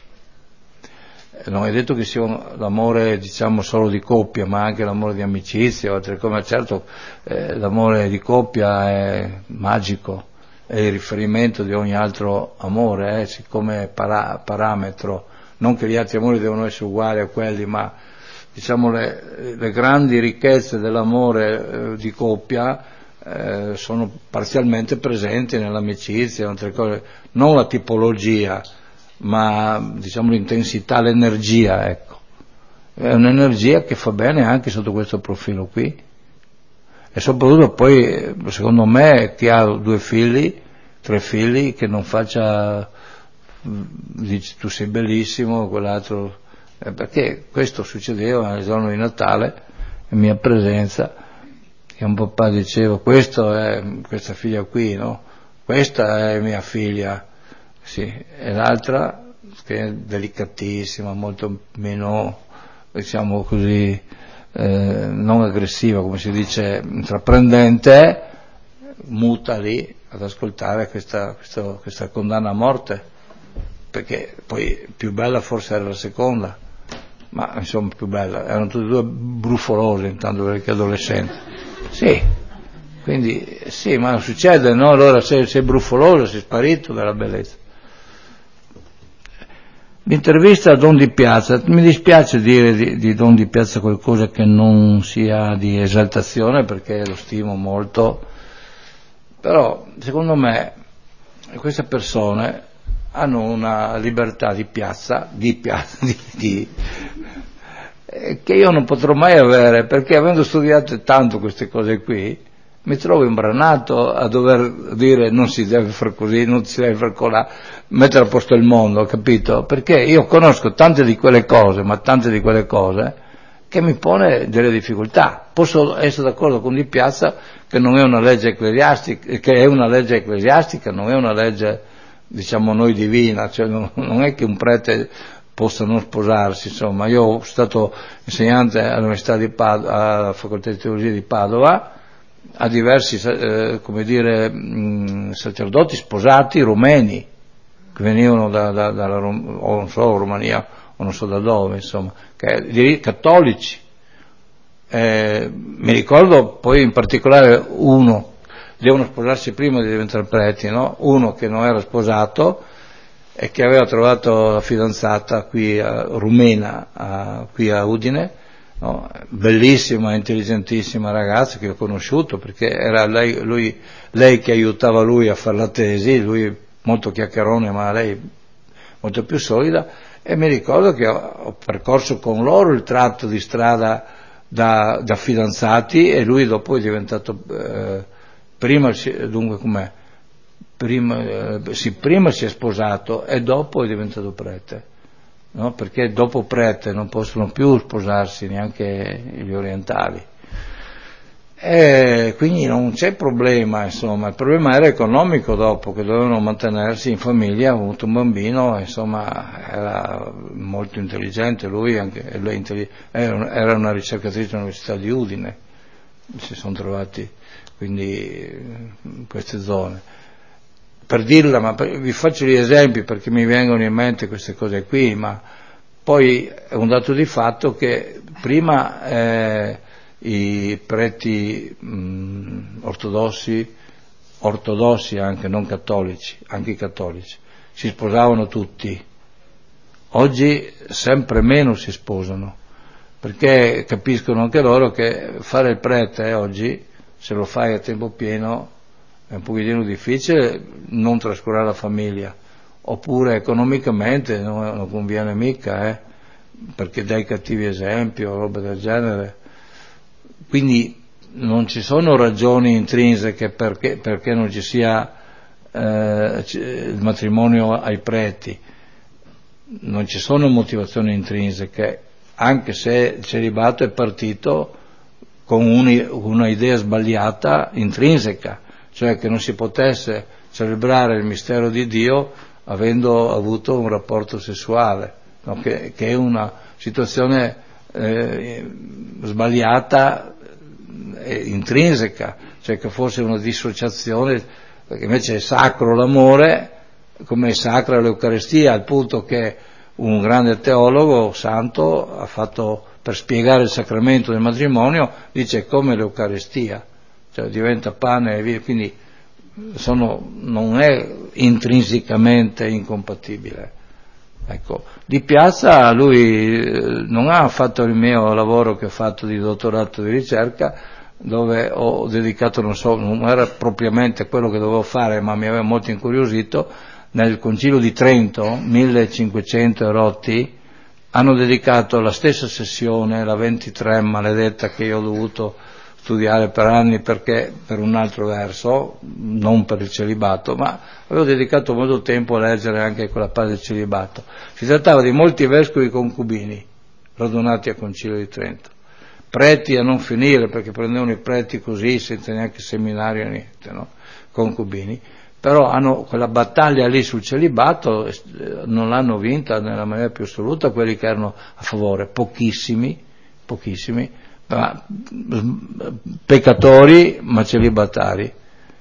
Non è detto che sia l'amore, diciamo, solo di coppia, ma anche l'amore di amicizia, oltre come certo eh, l'amore di coppia è magico, è il riferimento di ogni altro amore, eh, siccome è para- parametro, non che gli altri amori devono essere uguali a quelli, ma diciamo le, le grandi ricchezze dell'amore eh, di coppia eh, sono parzialmente presenti nell'amicizia, altre cose, non la tipologia, ma diciamo l'intensità, l'energia, ecco. È un'energia che fa bene anche sotto questo profilo qui. E soprattutto poi, secondo me, chi ha due figli, tre figli, che non faccia, dici tu sei bellissimo, quell'altro, eh, perché questo succedeva nel giorno di Natale, in mia presenza, che un papà diceva, questo è questa figlia qui, no? Questa è mia figlia. Sì, e l'altra che è delicatissima, molto meno, diciamo così, eh, non aggressiva, come si dice, intraprendente, muta lì ad ascoltare questa, questa, questa condanna a morte, perché poi più bella forse era la seconda, ma insomma più bella, erano tutte e due brufolose intanto perché adolescenti. Sì, quindi sì, ma succede, no? Allora sei, sei brufoloso, sei sparito dalla bellezza. L'intervista a Don Di Piazza, mi dispiace dire di, di Don Di Piazza qualcosa che non sia di esaltazione perché lo stimo molto, però secondo me queste persone hanno una libertà di piazza, di piazza, di, di, eh, che io non potrò mai avere, perché avendo studiato tanto queste cose qui, mi trovo imbranato a dover dire non si deve fare così, non si deve fare colà, mettere a posto il mondo, capito? Perché io conosco tante di quelle cose, ma tante di quelle cose, che mi pone delle difficoltà. Posso essere d'accordo con Di Piazza che non è una legge ecclesiastica, che è una legge ecclesiastica, non è una legge, diciamo noi, divina, cioè non, non è che un prete possa non sposarsi, insomma. Io sono stato insegnante all'Università di Padova, alla Facoltà di Teologia di Padova, a diversi, eh, come dire, mh, sacerdoti sposati rumeni, che venivano da, da, dalla, o non so, Romania, o non so da dove, insomma, che, cattolici. Eh, mi ricordo poi in particolare uno, devono sposarsi prima di diventare preti, no? Uno che non era sposato e che aveva trovato la fidanzata qui a, rumena, a, qui a Udine, no? Bellissima, intelligentissima ragazza che ho conosciuto, perché era lei, lui, lei che aiutava lui a fare la tesi, lui molto chiacchierone ma lei molto più solida, e mi ricordo che ho, ho percorso con loro il tratto di strada da, da fidanzati, e lui dopo è diventato eh, prima, dunque com'è? Prima, eh, sì, prima si è sposato e dopo è diventato prete, no? Perché dopo prete non possono più sposarsi neanche gli orientali, e quindi non c'è problema, insomma. Il problema era economico, dopo che dovevano mantenersi in famiglia, ha avuto un bambino, insomma era molto intelligente lui, anche lei era una ricercatrice all'Università di Udine, si sono trovati quindi in queste zone. Per dirla, ma vi faccio gli esempi perché mi vengono in mente queste cose qui, ma poi è un dato di fatto che prima eh, i preti mh, ortodossi, ortodossi anche, non cattolici, anche i cattolici, si sposavano tutti. Oggi sempre meno si sposano, perché capiscono anche loro che fare il prete oggi, se lo fai a tempo pieno, è un pochettino difficile non trascurare la famiglia, oppure economicamente non, non conviene mica, eh, perché dai cattivi esempi o roba del genere. Quindi non ci sono ragioni intrinseche perché, perché non ci sia eh, il matrimonio ai preti, non ci sono motivazioni intrinseche, anche se il celibato è partito con uni, una idea sbagliata intrinseca, cioè che non si potesse celebrare il mistero di Dio avendo avuto un rapporto sessuale, no? che, che è una situazione eh, sbagliata e intrinseca, cioè che fosse una dissociazione, perché invece è sacro l'amore, come è sacra l'Eucaristia, al punto che un grande teologo santo ha fatto, per spiegare il sacramento del matrimonio, dice come l'Eucaristia, cioè diventa pane e via, quindi sono, non è intrinsecamente incompatibile. Ecco, Di Piazza lui non ha fatto il mio lavoro che ho fatto di dottorato di ricerca, dove ho dedicato, non so, non era propriamente quello che dovevo fare, ma mi aveva molto incuriosito. Nel Concilio di Trento, millecinquecento e rotti, hanno dedicato la stessa sessione, la ventitré maledetta, che io ho dovuto studiare per anni perché per un altro verso, non per il celibato, ma avevo dedicato molto tempo a leggere anche quella parte del celibato. Si trattava di molti vescovi concubini radunati a Concilio di Trento, preti a non finire, perché prendevano i preti così senza neanche seminario, niente, no? Concubini. Però hanno quella battaglia lì sul celibato, eh, non l'hanno vinta nella maniera più assoluta quelli che erano a favore, pochissimi, pochissimi, ma, peccatori ma celibatari,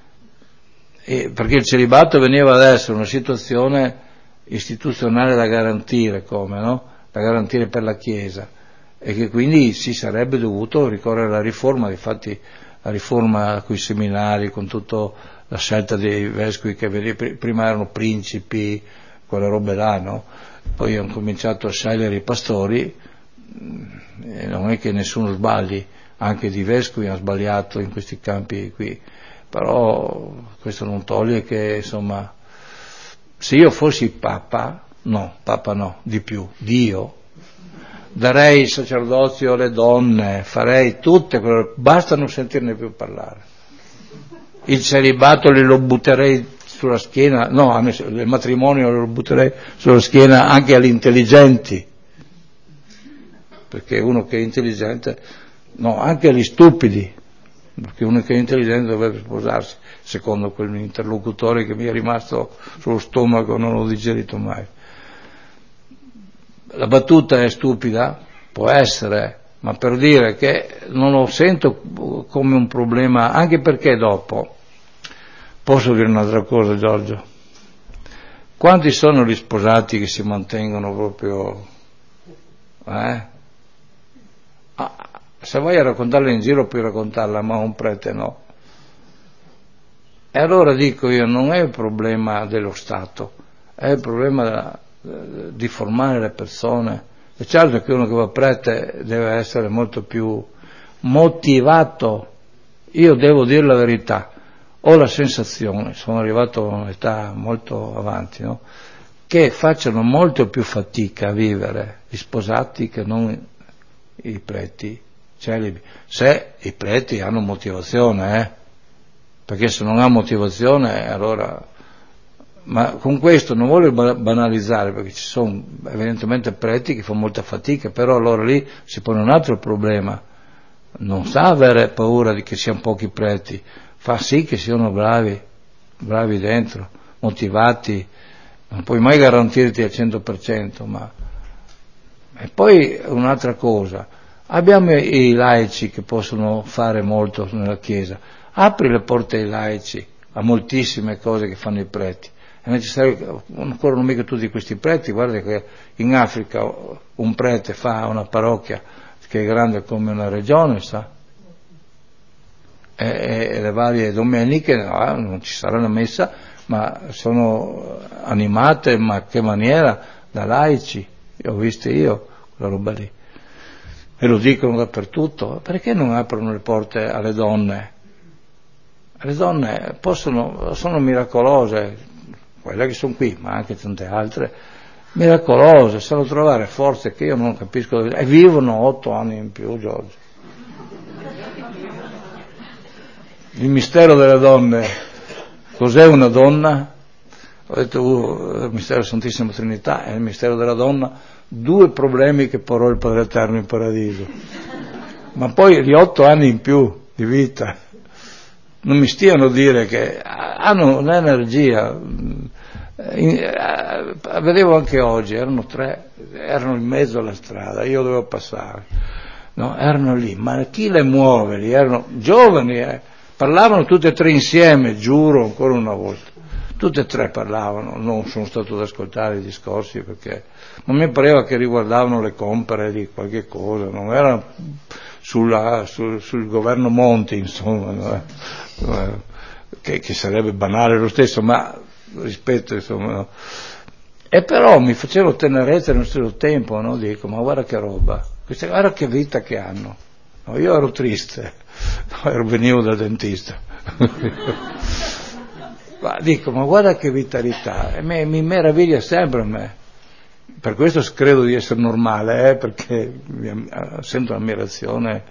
e perché il celibato veniva ad essere una situazione istituzionale da garantire, come, no? da garantire per la Chiesa, e che quindi si sarebbe dovuto ricorrere alla riforma. Infatti la riforma con i seminari, con tutta la scelta dei vescovi che prima erano principi, quelle robe là, no? Poi hanno cominciato a scegliere i pastori, e non è che nessuno sbagli, anche i vescovi hanno sbagliato in questi campi qui, però questo non toglie che, insomma, se io fossi Papa, no, Papa no, di più, Dio, darei il sacerdozio alle donne, farei tutte quelle, basta non sentirne più parlare. Il celibato glielo butterei sulla schiena, no, il matrimonio lo butterei sulla schiena anche agli intelligenti, perché uno che è intelligente, no, anche agli stupidi, perché uno che è intelligente dovrebbe sposarsi, secondo quell'interlocutore che mi è rimasto sullo stomaco, non l'ho digerito mai. La battuta è stupida? Può essere, ma per dire che non lo sento come un problema, anche perché dopo, posso dire un'altra cosa, Giorgio? Quanti sono gli sposati che si mantengono proprio, eh? Ah, se vai a raccontarla in giro puoi raccontarla, ma un prete no. E allora dico io, non è il problema dello Stato, è il problema della, di formare le persone. È certo che uno che va prete deve essere molto più motivato. Io devo dire la verità, ho la sensazione, sono arrivato a un'età molto avanti, no? Che facciano molto più fatica a vivere gli sposati che non i preti celibi, se i preti hanno motivazione, eh? Perché se non ha motivazione allora, ma con questo non voglio banalizzare, perché ci sono evidentemente preti che fanno molta fatica, però allora lì si pone un altro problema, non sa avere paura di che siano pochi preti, fa sì che siano bravi, bravi dentro, motivati, non puoi mai garantirti al cento per cento, ma e poi un'altra cosa, abbiamo i laici che possono fare molto nella Chiesa, apri le porte ai laici a moltissime cose che fanno i preti. È necessario, non corrono mica tutti questi preti, guarda che in Africa un prete fa una parrocchia che è grande come una regione, sa? E, e le varie domeniche no, non ci sarà la messa, ma sono animate, ma che maniera, da laici, ho visto io quella roba lì, e lo dicono dappertutto. Perché non aprono le porte alle donne? Le donne possono, sono miracolose, quelle che sono qui, ma anche tante altre, miracolose, sanno trovare forze che io non capisco dove, e vivono otto anni in più, Giorgio. Il mistero delle donne, cos'è una donna? Ho detto, uh, il mistero della Santissima Trinità è il mistero della donna, due problemi che porrò il Padre Eterno in paradiso, ma poi gli otto anni in più di vita, non mi stiano a dire che hanno un'energia. Vedevo anche oggi, erano tre, erano in mezzo alla strada, io dovevo passare, no, erano lì, ma chi le muove lì? Erano giovani, eh? Parlavano tutte e tre insieme, giuro ancora una volta, tutte e tre parlavano, non sono stato ad ascoltare i discorsi perché non mi pareva che riguardavano le compere di qualche cosa, non era sulla, sul, sul governo Monti, insomma, no? che, che sarebbe banale lo stesso, ma rispetto, insomma, no? E però mi facevano tenerezza nello stesso tempo, no? Dico, ma guarda che roba, questa, guarda che vita che hanno, no, io ero triste, no, ero, venivo dal dentista ma dico, ma guarda che vitalità, e me, mi meraviglia sempre a me. Per questo credo di essere normale, eh, perché sento un'ammirazione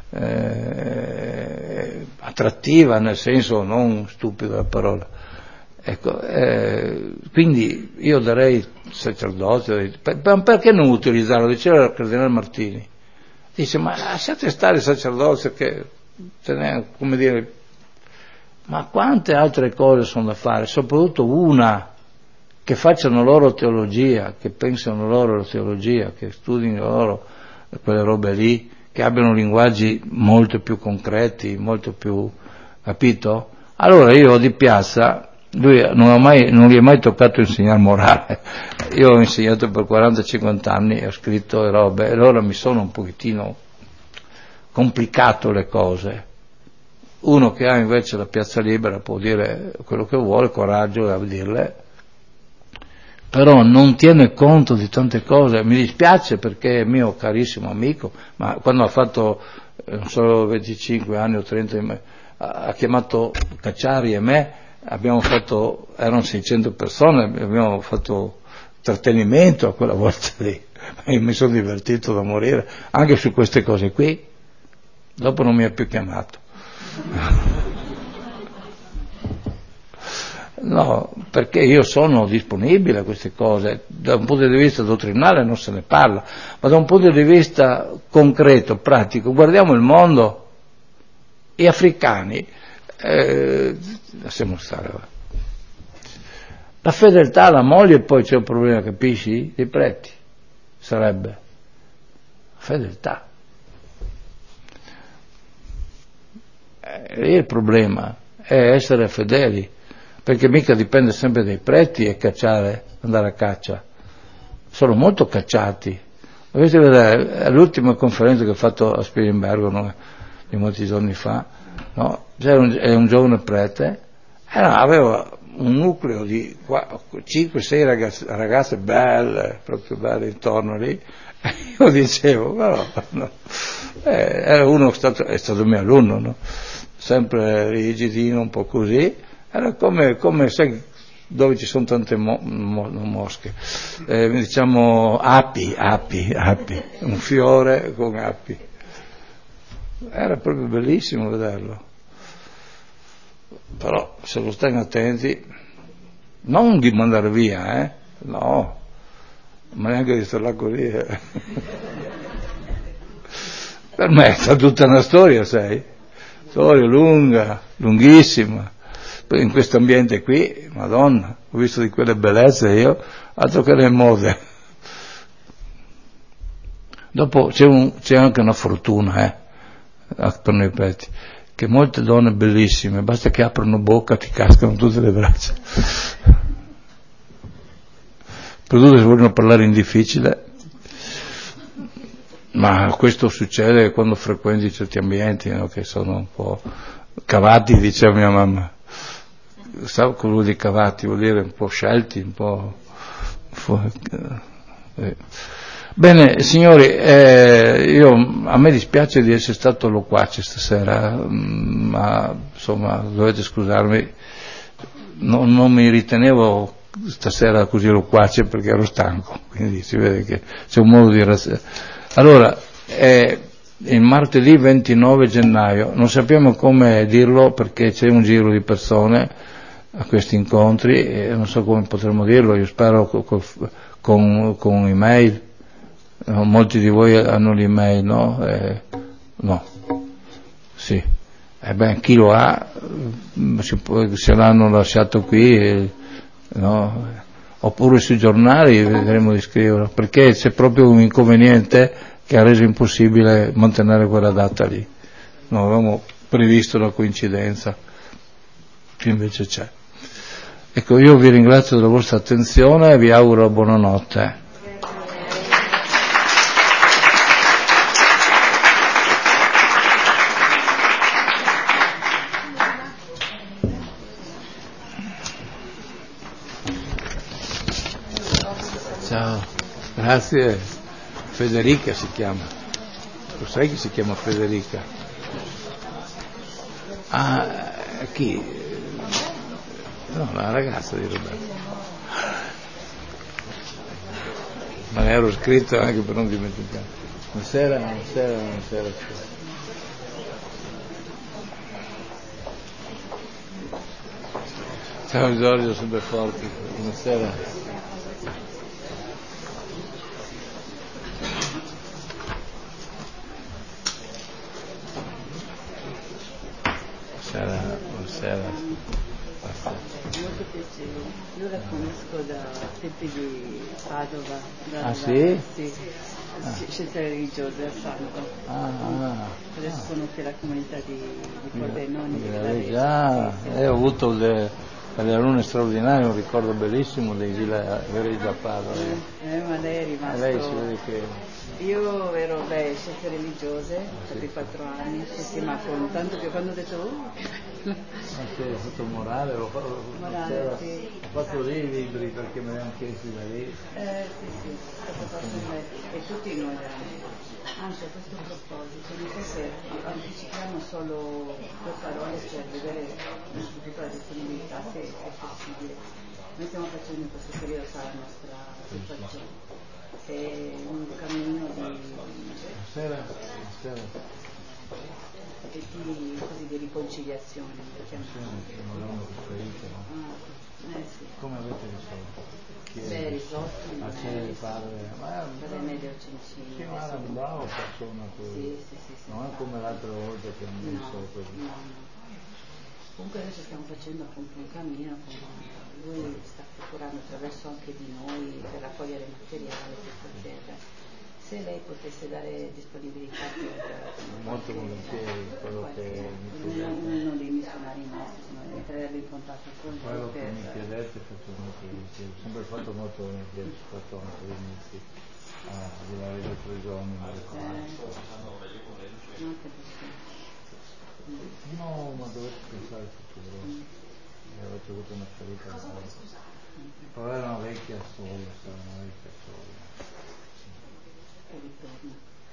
eh, attrattiva, nel senso non stupido la parola. Ecco, eh, quindi io darei sacerdozio, per, perché non utilizzarlo? Diceva il Cardinale Martini, dice, ma lasciate stare il sacerdozio che, come dire, ma quante altre cose sono da fare, soprattutto una, che facciano loro teologia, che pensano loro la teologia, che studino loro quelle robe lì, che abbiano linguaggi molto più concreti, molto più, capito? Allora io di piazza Lui non, ha mai, non gli è mai toccato insegnare morale. Io ho insegnato per quaranta cinquanta anni, ho scritto e robe, e allora mi sono un pochettino complicato le cose. Uno che ha invece la piazza libera può dire quello che vuole, coraggio a dirle, però non tiene conto di tante cose. Mi dispiace perché è mio carissimo amico, ma quando ha fatto non so venticinque anni o trenta ha chiamato Cacciari e me, abbiamo fatto, erano seicento persone, abbiamo fatto trattenimento a quella volta lì, e mi sono divertito da morire anche su queste cose qui. Dopo non mi ha più chiamato. No, perché io sono disponibile a queste cose. Da un punto di vista dottrinale non se ne parla, ma da un punto di vista concreto, pratico, guardiamo il mondo. Gli africani, eh, lasciamo stare, la fedeltà alla moglie, poi c'è un problema, capisci? Dei preti, sarebbe fedeltà. Eh, il problema è essere fedeli, perché mica dipende sempre dai preti e cacciare, andare a caccia. Sono molto cacciati. Dovete vedere, all'ultima conferenza che ho fatto a Spilimbergo, no, di molti giorni fa, no, c'era un, un giovane prete, era, aveva un nucleo di cinque sei ragazze, ragazze belle, proprio belle intorno lì, e io dicevo, però, no, eh, era uno stato, è stato mio alunno, no? Sempre rigidino, un po' così, era come, come sai, dove ci sono tante mo, mo, mosche, eh, diciamo api, api, api, un fiore con api. Era proprio bellissimo vederlo. Però se lo stai attenti, non di mandare via, eh? No, ma neanche di stare là così. Eh. Per me è tutta una storia, sai? Storia lunga, lunghissima. In questo ambiente qui, Madonna, ho visto di quelle bellezze io, altro che le mode. Dopo c'è, un, c'è anche una fortuna, eh, per noi preti, che molte donne bellissime, basta che aprono bocca ti cascano tutte le braccia. Soprattutto se vogliono parlare in difficile, ma questo succede quando frequenti certi ambienti, no, che sono un po' cavati, diceva mia mamma. Sai cosa vuol dire cavati? Vuol dire un po' scelti, un po'... Eh. Bene, signori, eh, io, a me dispiace di essere stato loquace stasera, ma insomma dovete scusarmi, no, non mi ritenevo stasera così loquace perché ero stanco, quindi si vede che c'è un modo di... Raz- allora, eh, il martedì ventinove gennaio, non sappiamo come dirlo perché c'è un giro di persone a questi incontri e non so come potremmo dirlo, io spero con, con, con email, no, molti di voi hanno l'email, no? Eh, no, sì, eh beh, chi lo ha, se l'hanno lasciato qui, eh, no? Oppure sui giornali vedremo di scriverlo, perché c'è proprio un inconveniente che ha reso impossibile mantenere quella data lì. Non avevamo previsto la coincidenza, che invece c'è. Ecco, io vi ringrazio della vostra attenzione e vi auguro buonanotte. Ciao, grazie. Federica si chiama. Lo sai che si chiama Federica? Ah, chi? No, la ragazza di Roberto. Me ne ero scritto anche per non dimenticare. Buonasera, buonasera, buonasera. Ciao Giorgio, sempre forti. Buonasera. Buonasera, buonasera. Molto piacere, io la conosco da tempi di Padova. Da Ah sì? Sì, ah. scelta religiosa a Santo. Ah, ah, Adesso ah. sono anche la comunità di, di Pordenone. Ah, sì, sì. Eh, ho avuto le, Alle alunne straordinarie, un ricordo bellissimo di Villa Vereggia Padova. Eh, ma lei è rimasto... Lei si vede che... Io ero, beh, scienze religiose per i quattro anni, sì, sì, ma con tanto che quando ho detto... Uh, anche ho fatto morale, ho fatto, morale, sì. ho fatto lì i libri perché me li hanno chiesti da lì. Eh sì sì, è stato fatto bene. E tutti noi veramente. Anzi, a questo proposito, non so se anticipiamo solo due parole per vedere innanzitutto la disponibilità se è possibile. Noi stiamo facendo in questo periodo la nostra situazione. È un cammino di, Buonasera. Buonasera. di, di, così, di riconciliazione. Ah, eh sì. Come avete risolto? Beh, risolto ma c'è il padre, ma è meglio Cencini. sì, ma era un bravo persona, sì, sì, sì, sì, non è come l'altra volta che hanno messo no, quello. no, no. Comunque adesso stiamo facendo appunto un cammino, con lui sta procurando attraverso anche di noi per raccogliere materiale, per poter, se lei potesse dare disponibilità per... Molto volentieri, quello che mi chiedete. Uno dei missionari nostri, insomma, metterebbe in contatto con quello lui per... che mi chiedete faccio molto volentieri, ho sempre fatto molto volentieri, fatto anche all'inizio, a girare da tre giorni, mi ricordo. No, che perché... No, ma dovete pensare al futuro. Mm. Avete avuto una ferita. Però era una vecchia storia, sarà una vecchia storia. E ritorno.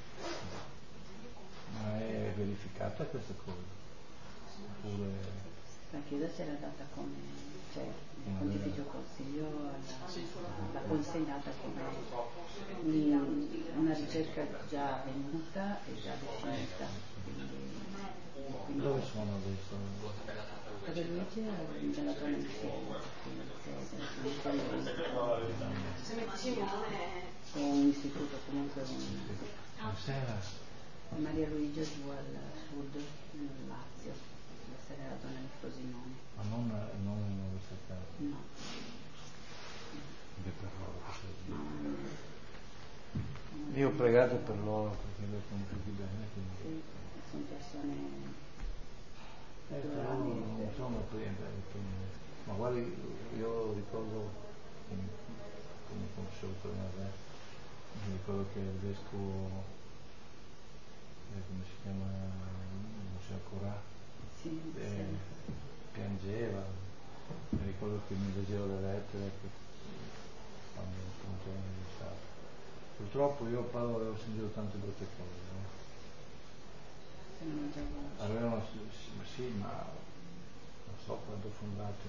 Ma è verificata questa cosa? Oppure... La Chiesa ce l'ha data come, cioè il Pontificio Consiglio l'ha consegnata come un, una ricerca già avvenuta e già definita. Quindi, quindi dove sono adesso? Padre Luigi è nella zona di Siena, o un istituto comunque un... Buonasera. Maria Luigi è giù al sud, nel Lazio, deve essere la zona di Frosinone. Ma non, non in università? No. Che per loro, no, no. Io ho pregato per loro perché li ho conosciuti bene. Quindi... Sì, sono persone... Eh, però non sono cliente, ma guardi, io ricordo, come, come conoscevo prima me, mi ricordo che il vescovo, eh, come si chiama, non c'è ancora, sì, eh, sì. piangeva, mi ricordo che mi leggeva le lettere che, quando appunto ero stato. Purtroppo io a Padova avevo sentito tante brutte cose, no? Avevano, sì, ma non so quanto fondate.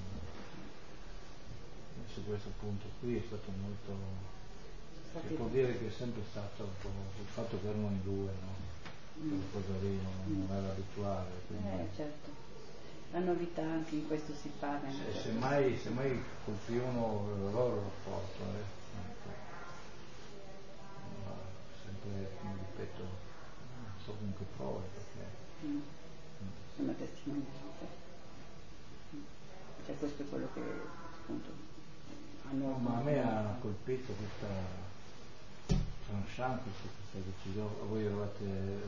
Su questo punto qui è stato molto, si può dire che è sempre stato un po' il fatto che erano in due, no? Quella cosa lì non, non era abituale. Quindi... Eh certo, la novità anche in questo si parla. Se, se mai, se mai colpivano il loro rapporto, eh? No, sempre, come ripeto, non so con che prove perché. Mm. Una testimonianza. Cioè questo è quello che appunto hanno. No, ma a me ha colpito questa tranchant, questa decisione, voi eravate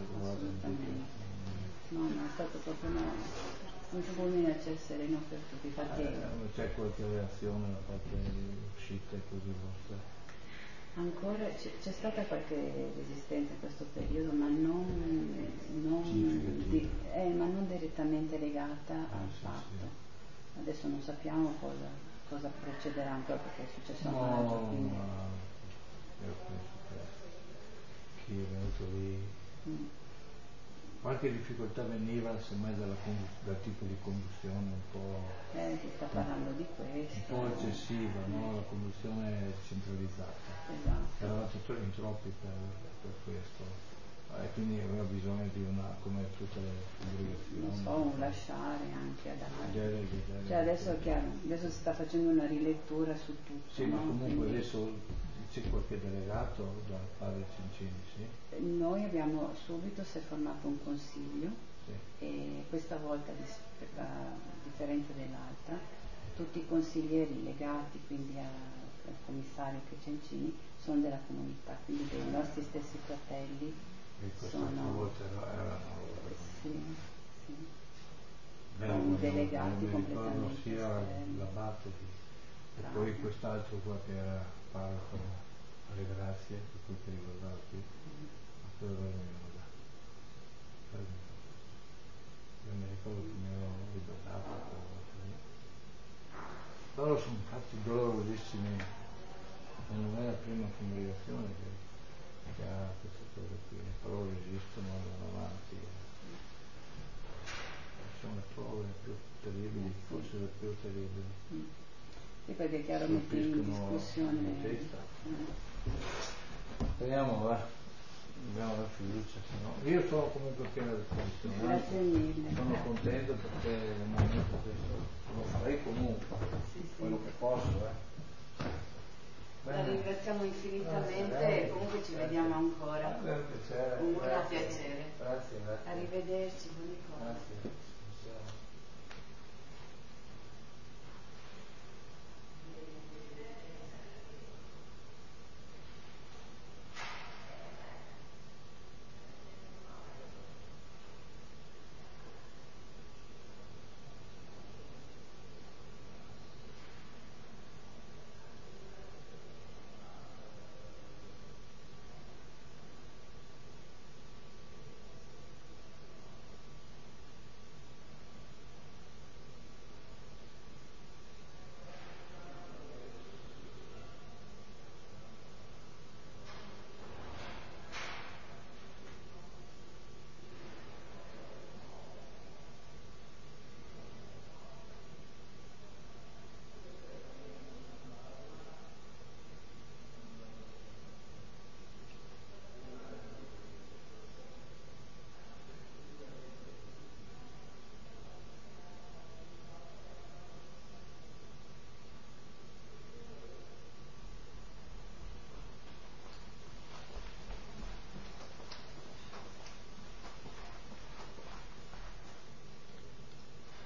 no, no, è stato proprio una, un fulmine a ciel sereno per tutti, infatti. Eh, c'è qualche reazione da parte di uscite così vostre? Ancora c'è, c'è stata qualche resistenza in questo periodo, ma non, non, di, eh, ma non direttamente legata ah, al sì, fatto. Sì. Adesso non sappiamo cosa, cosa procederà ancora perché è successo no, a maggio. Quindi... ma io penso che chi è venuto lì, mm. qualche difficoltà veniva semmai dalla, dal tipo di combustione un po'. Eh, si sta parlando di questo. Un po' eccessiva, no? La combustione centralizzata. Esatto. Eravate in troppi per, per questo. E eh, quindi aveva bisogno di una, come tutte le congregazioni. Non so, un lasciare anche ad altri. Deleghi, deleghi, cioè adesso è chiaro, adesso si sta facendo una rilettura su tutto. Sì, no? ma comunque Quindi... adesso c'è qualche delegato da padre Cencini, sì? Noi abbiamo subito si è formato un consiglio sì. E questa volta, a differenza dell'altra, tutti i consiglieri legati quindi a, al commissario che Cencini sono della comunità, quindi dei nostri stessi fratelli. E questa sono... volta era una roba. Sì, sì. Bene, delegati mi ricordo completamente sia esterni. l'abate e Bravo. poi quest'altro qua che era parroco alle Grazie, di cui ti ricordavo qui, ma quello era Minoda. Io mi ricordo che mi ero ribaltato, loro sono fatti dolorosissimi e non è la prima congregazione che, che ha queste cose qui, però resistono, vanno avanti. Sono le prove più terribili, forse le più terribili. Mm. E perché chiaro metti in discussione la testa. eh. Speriamo, va, abbiamo la fiducia, se no. Io sono comunque pieno di condizione. Grazie mille. Sono contento perché nel momento questo lo farei comunque, Sì, sì. quello che posso, eh. La ringraziamo infinitamente e comunque ci vediamo ancora. È un piacere. Un Grazie. piacere. Grazie, grazie. Arrivederci, buone cose. Grazie.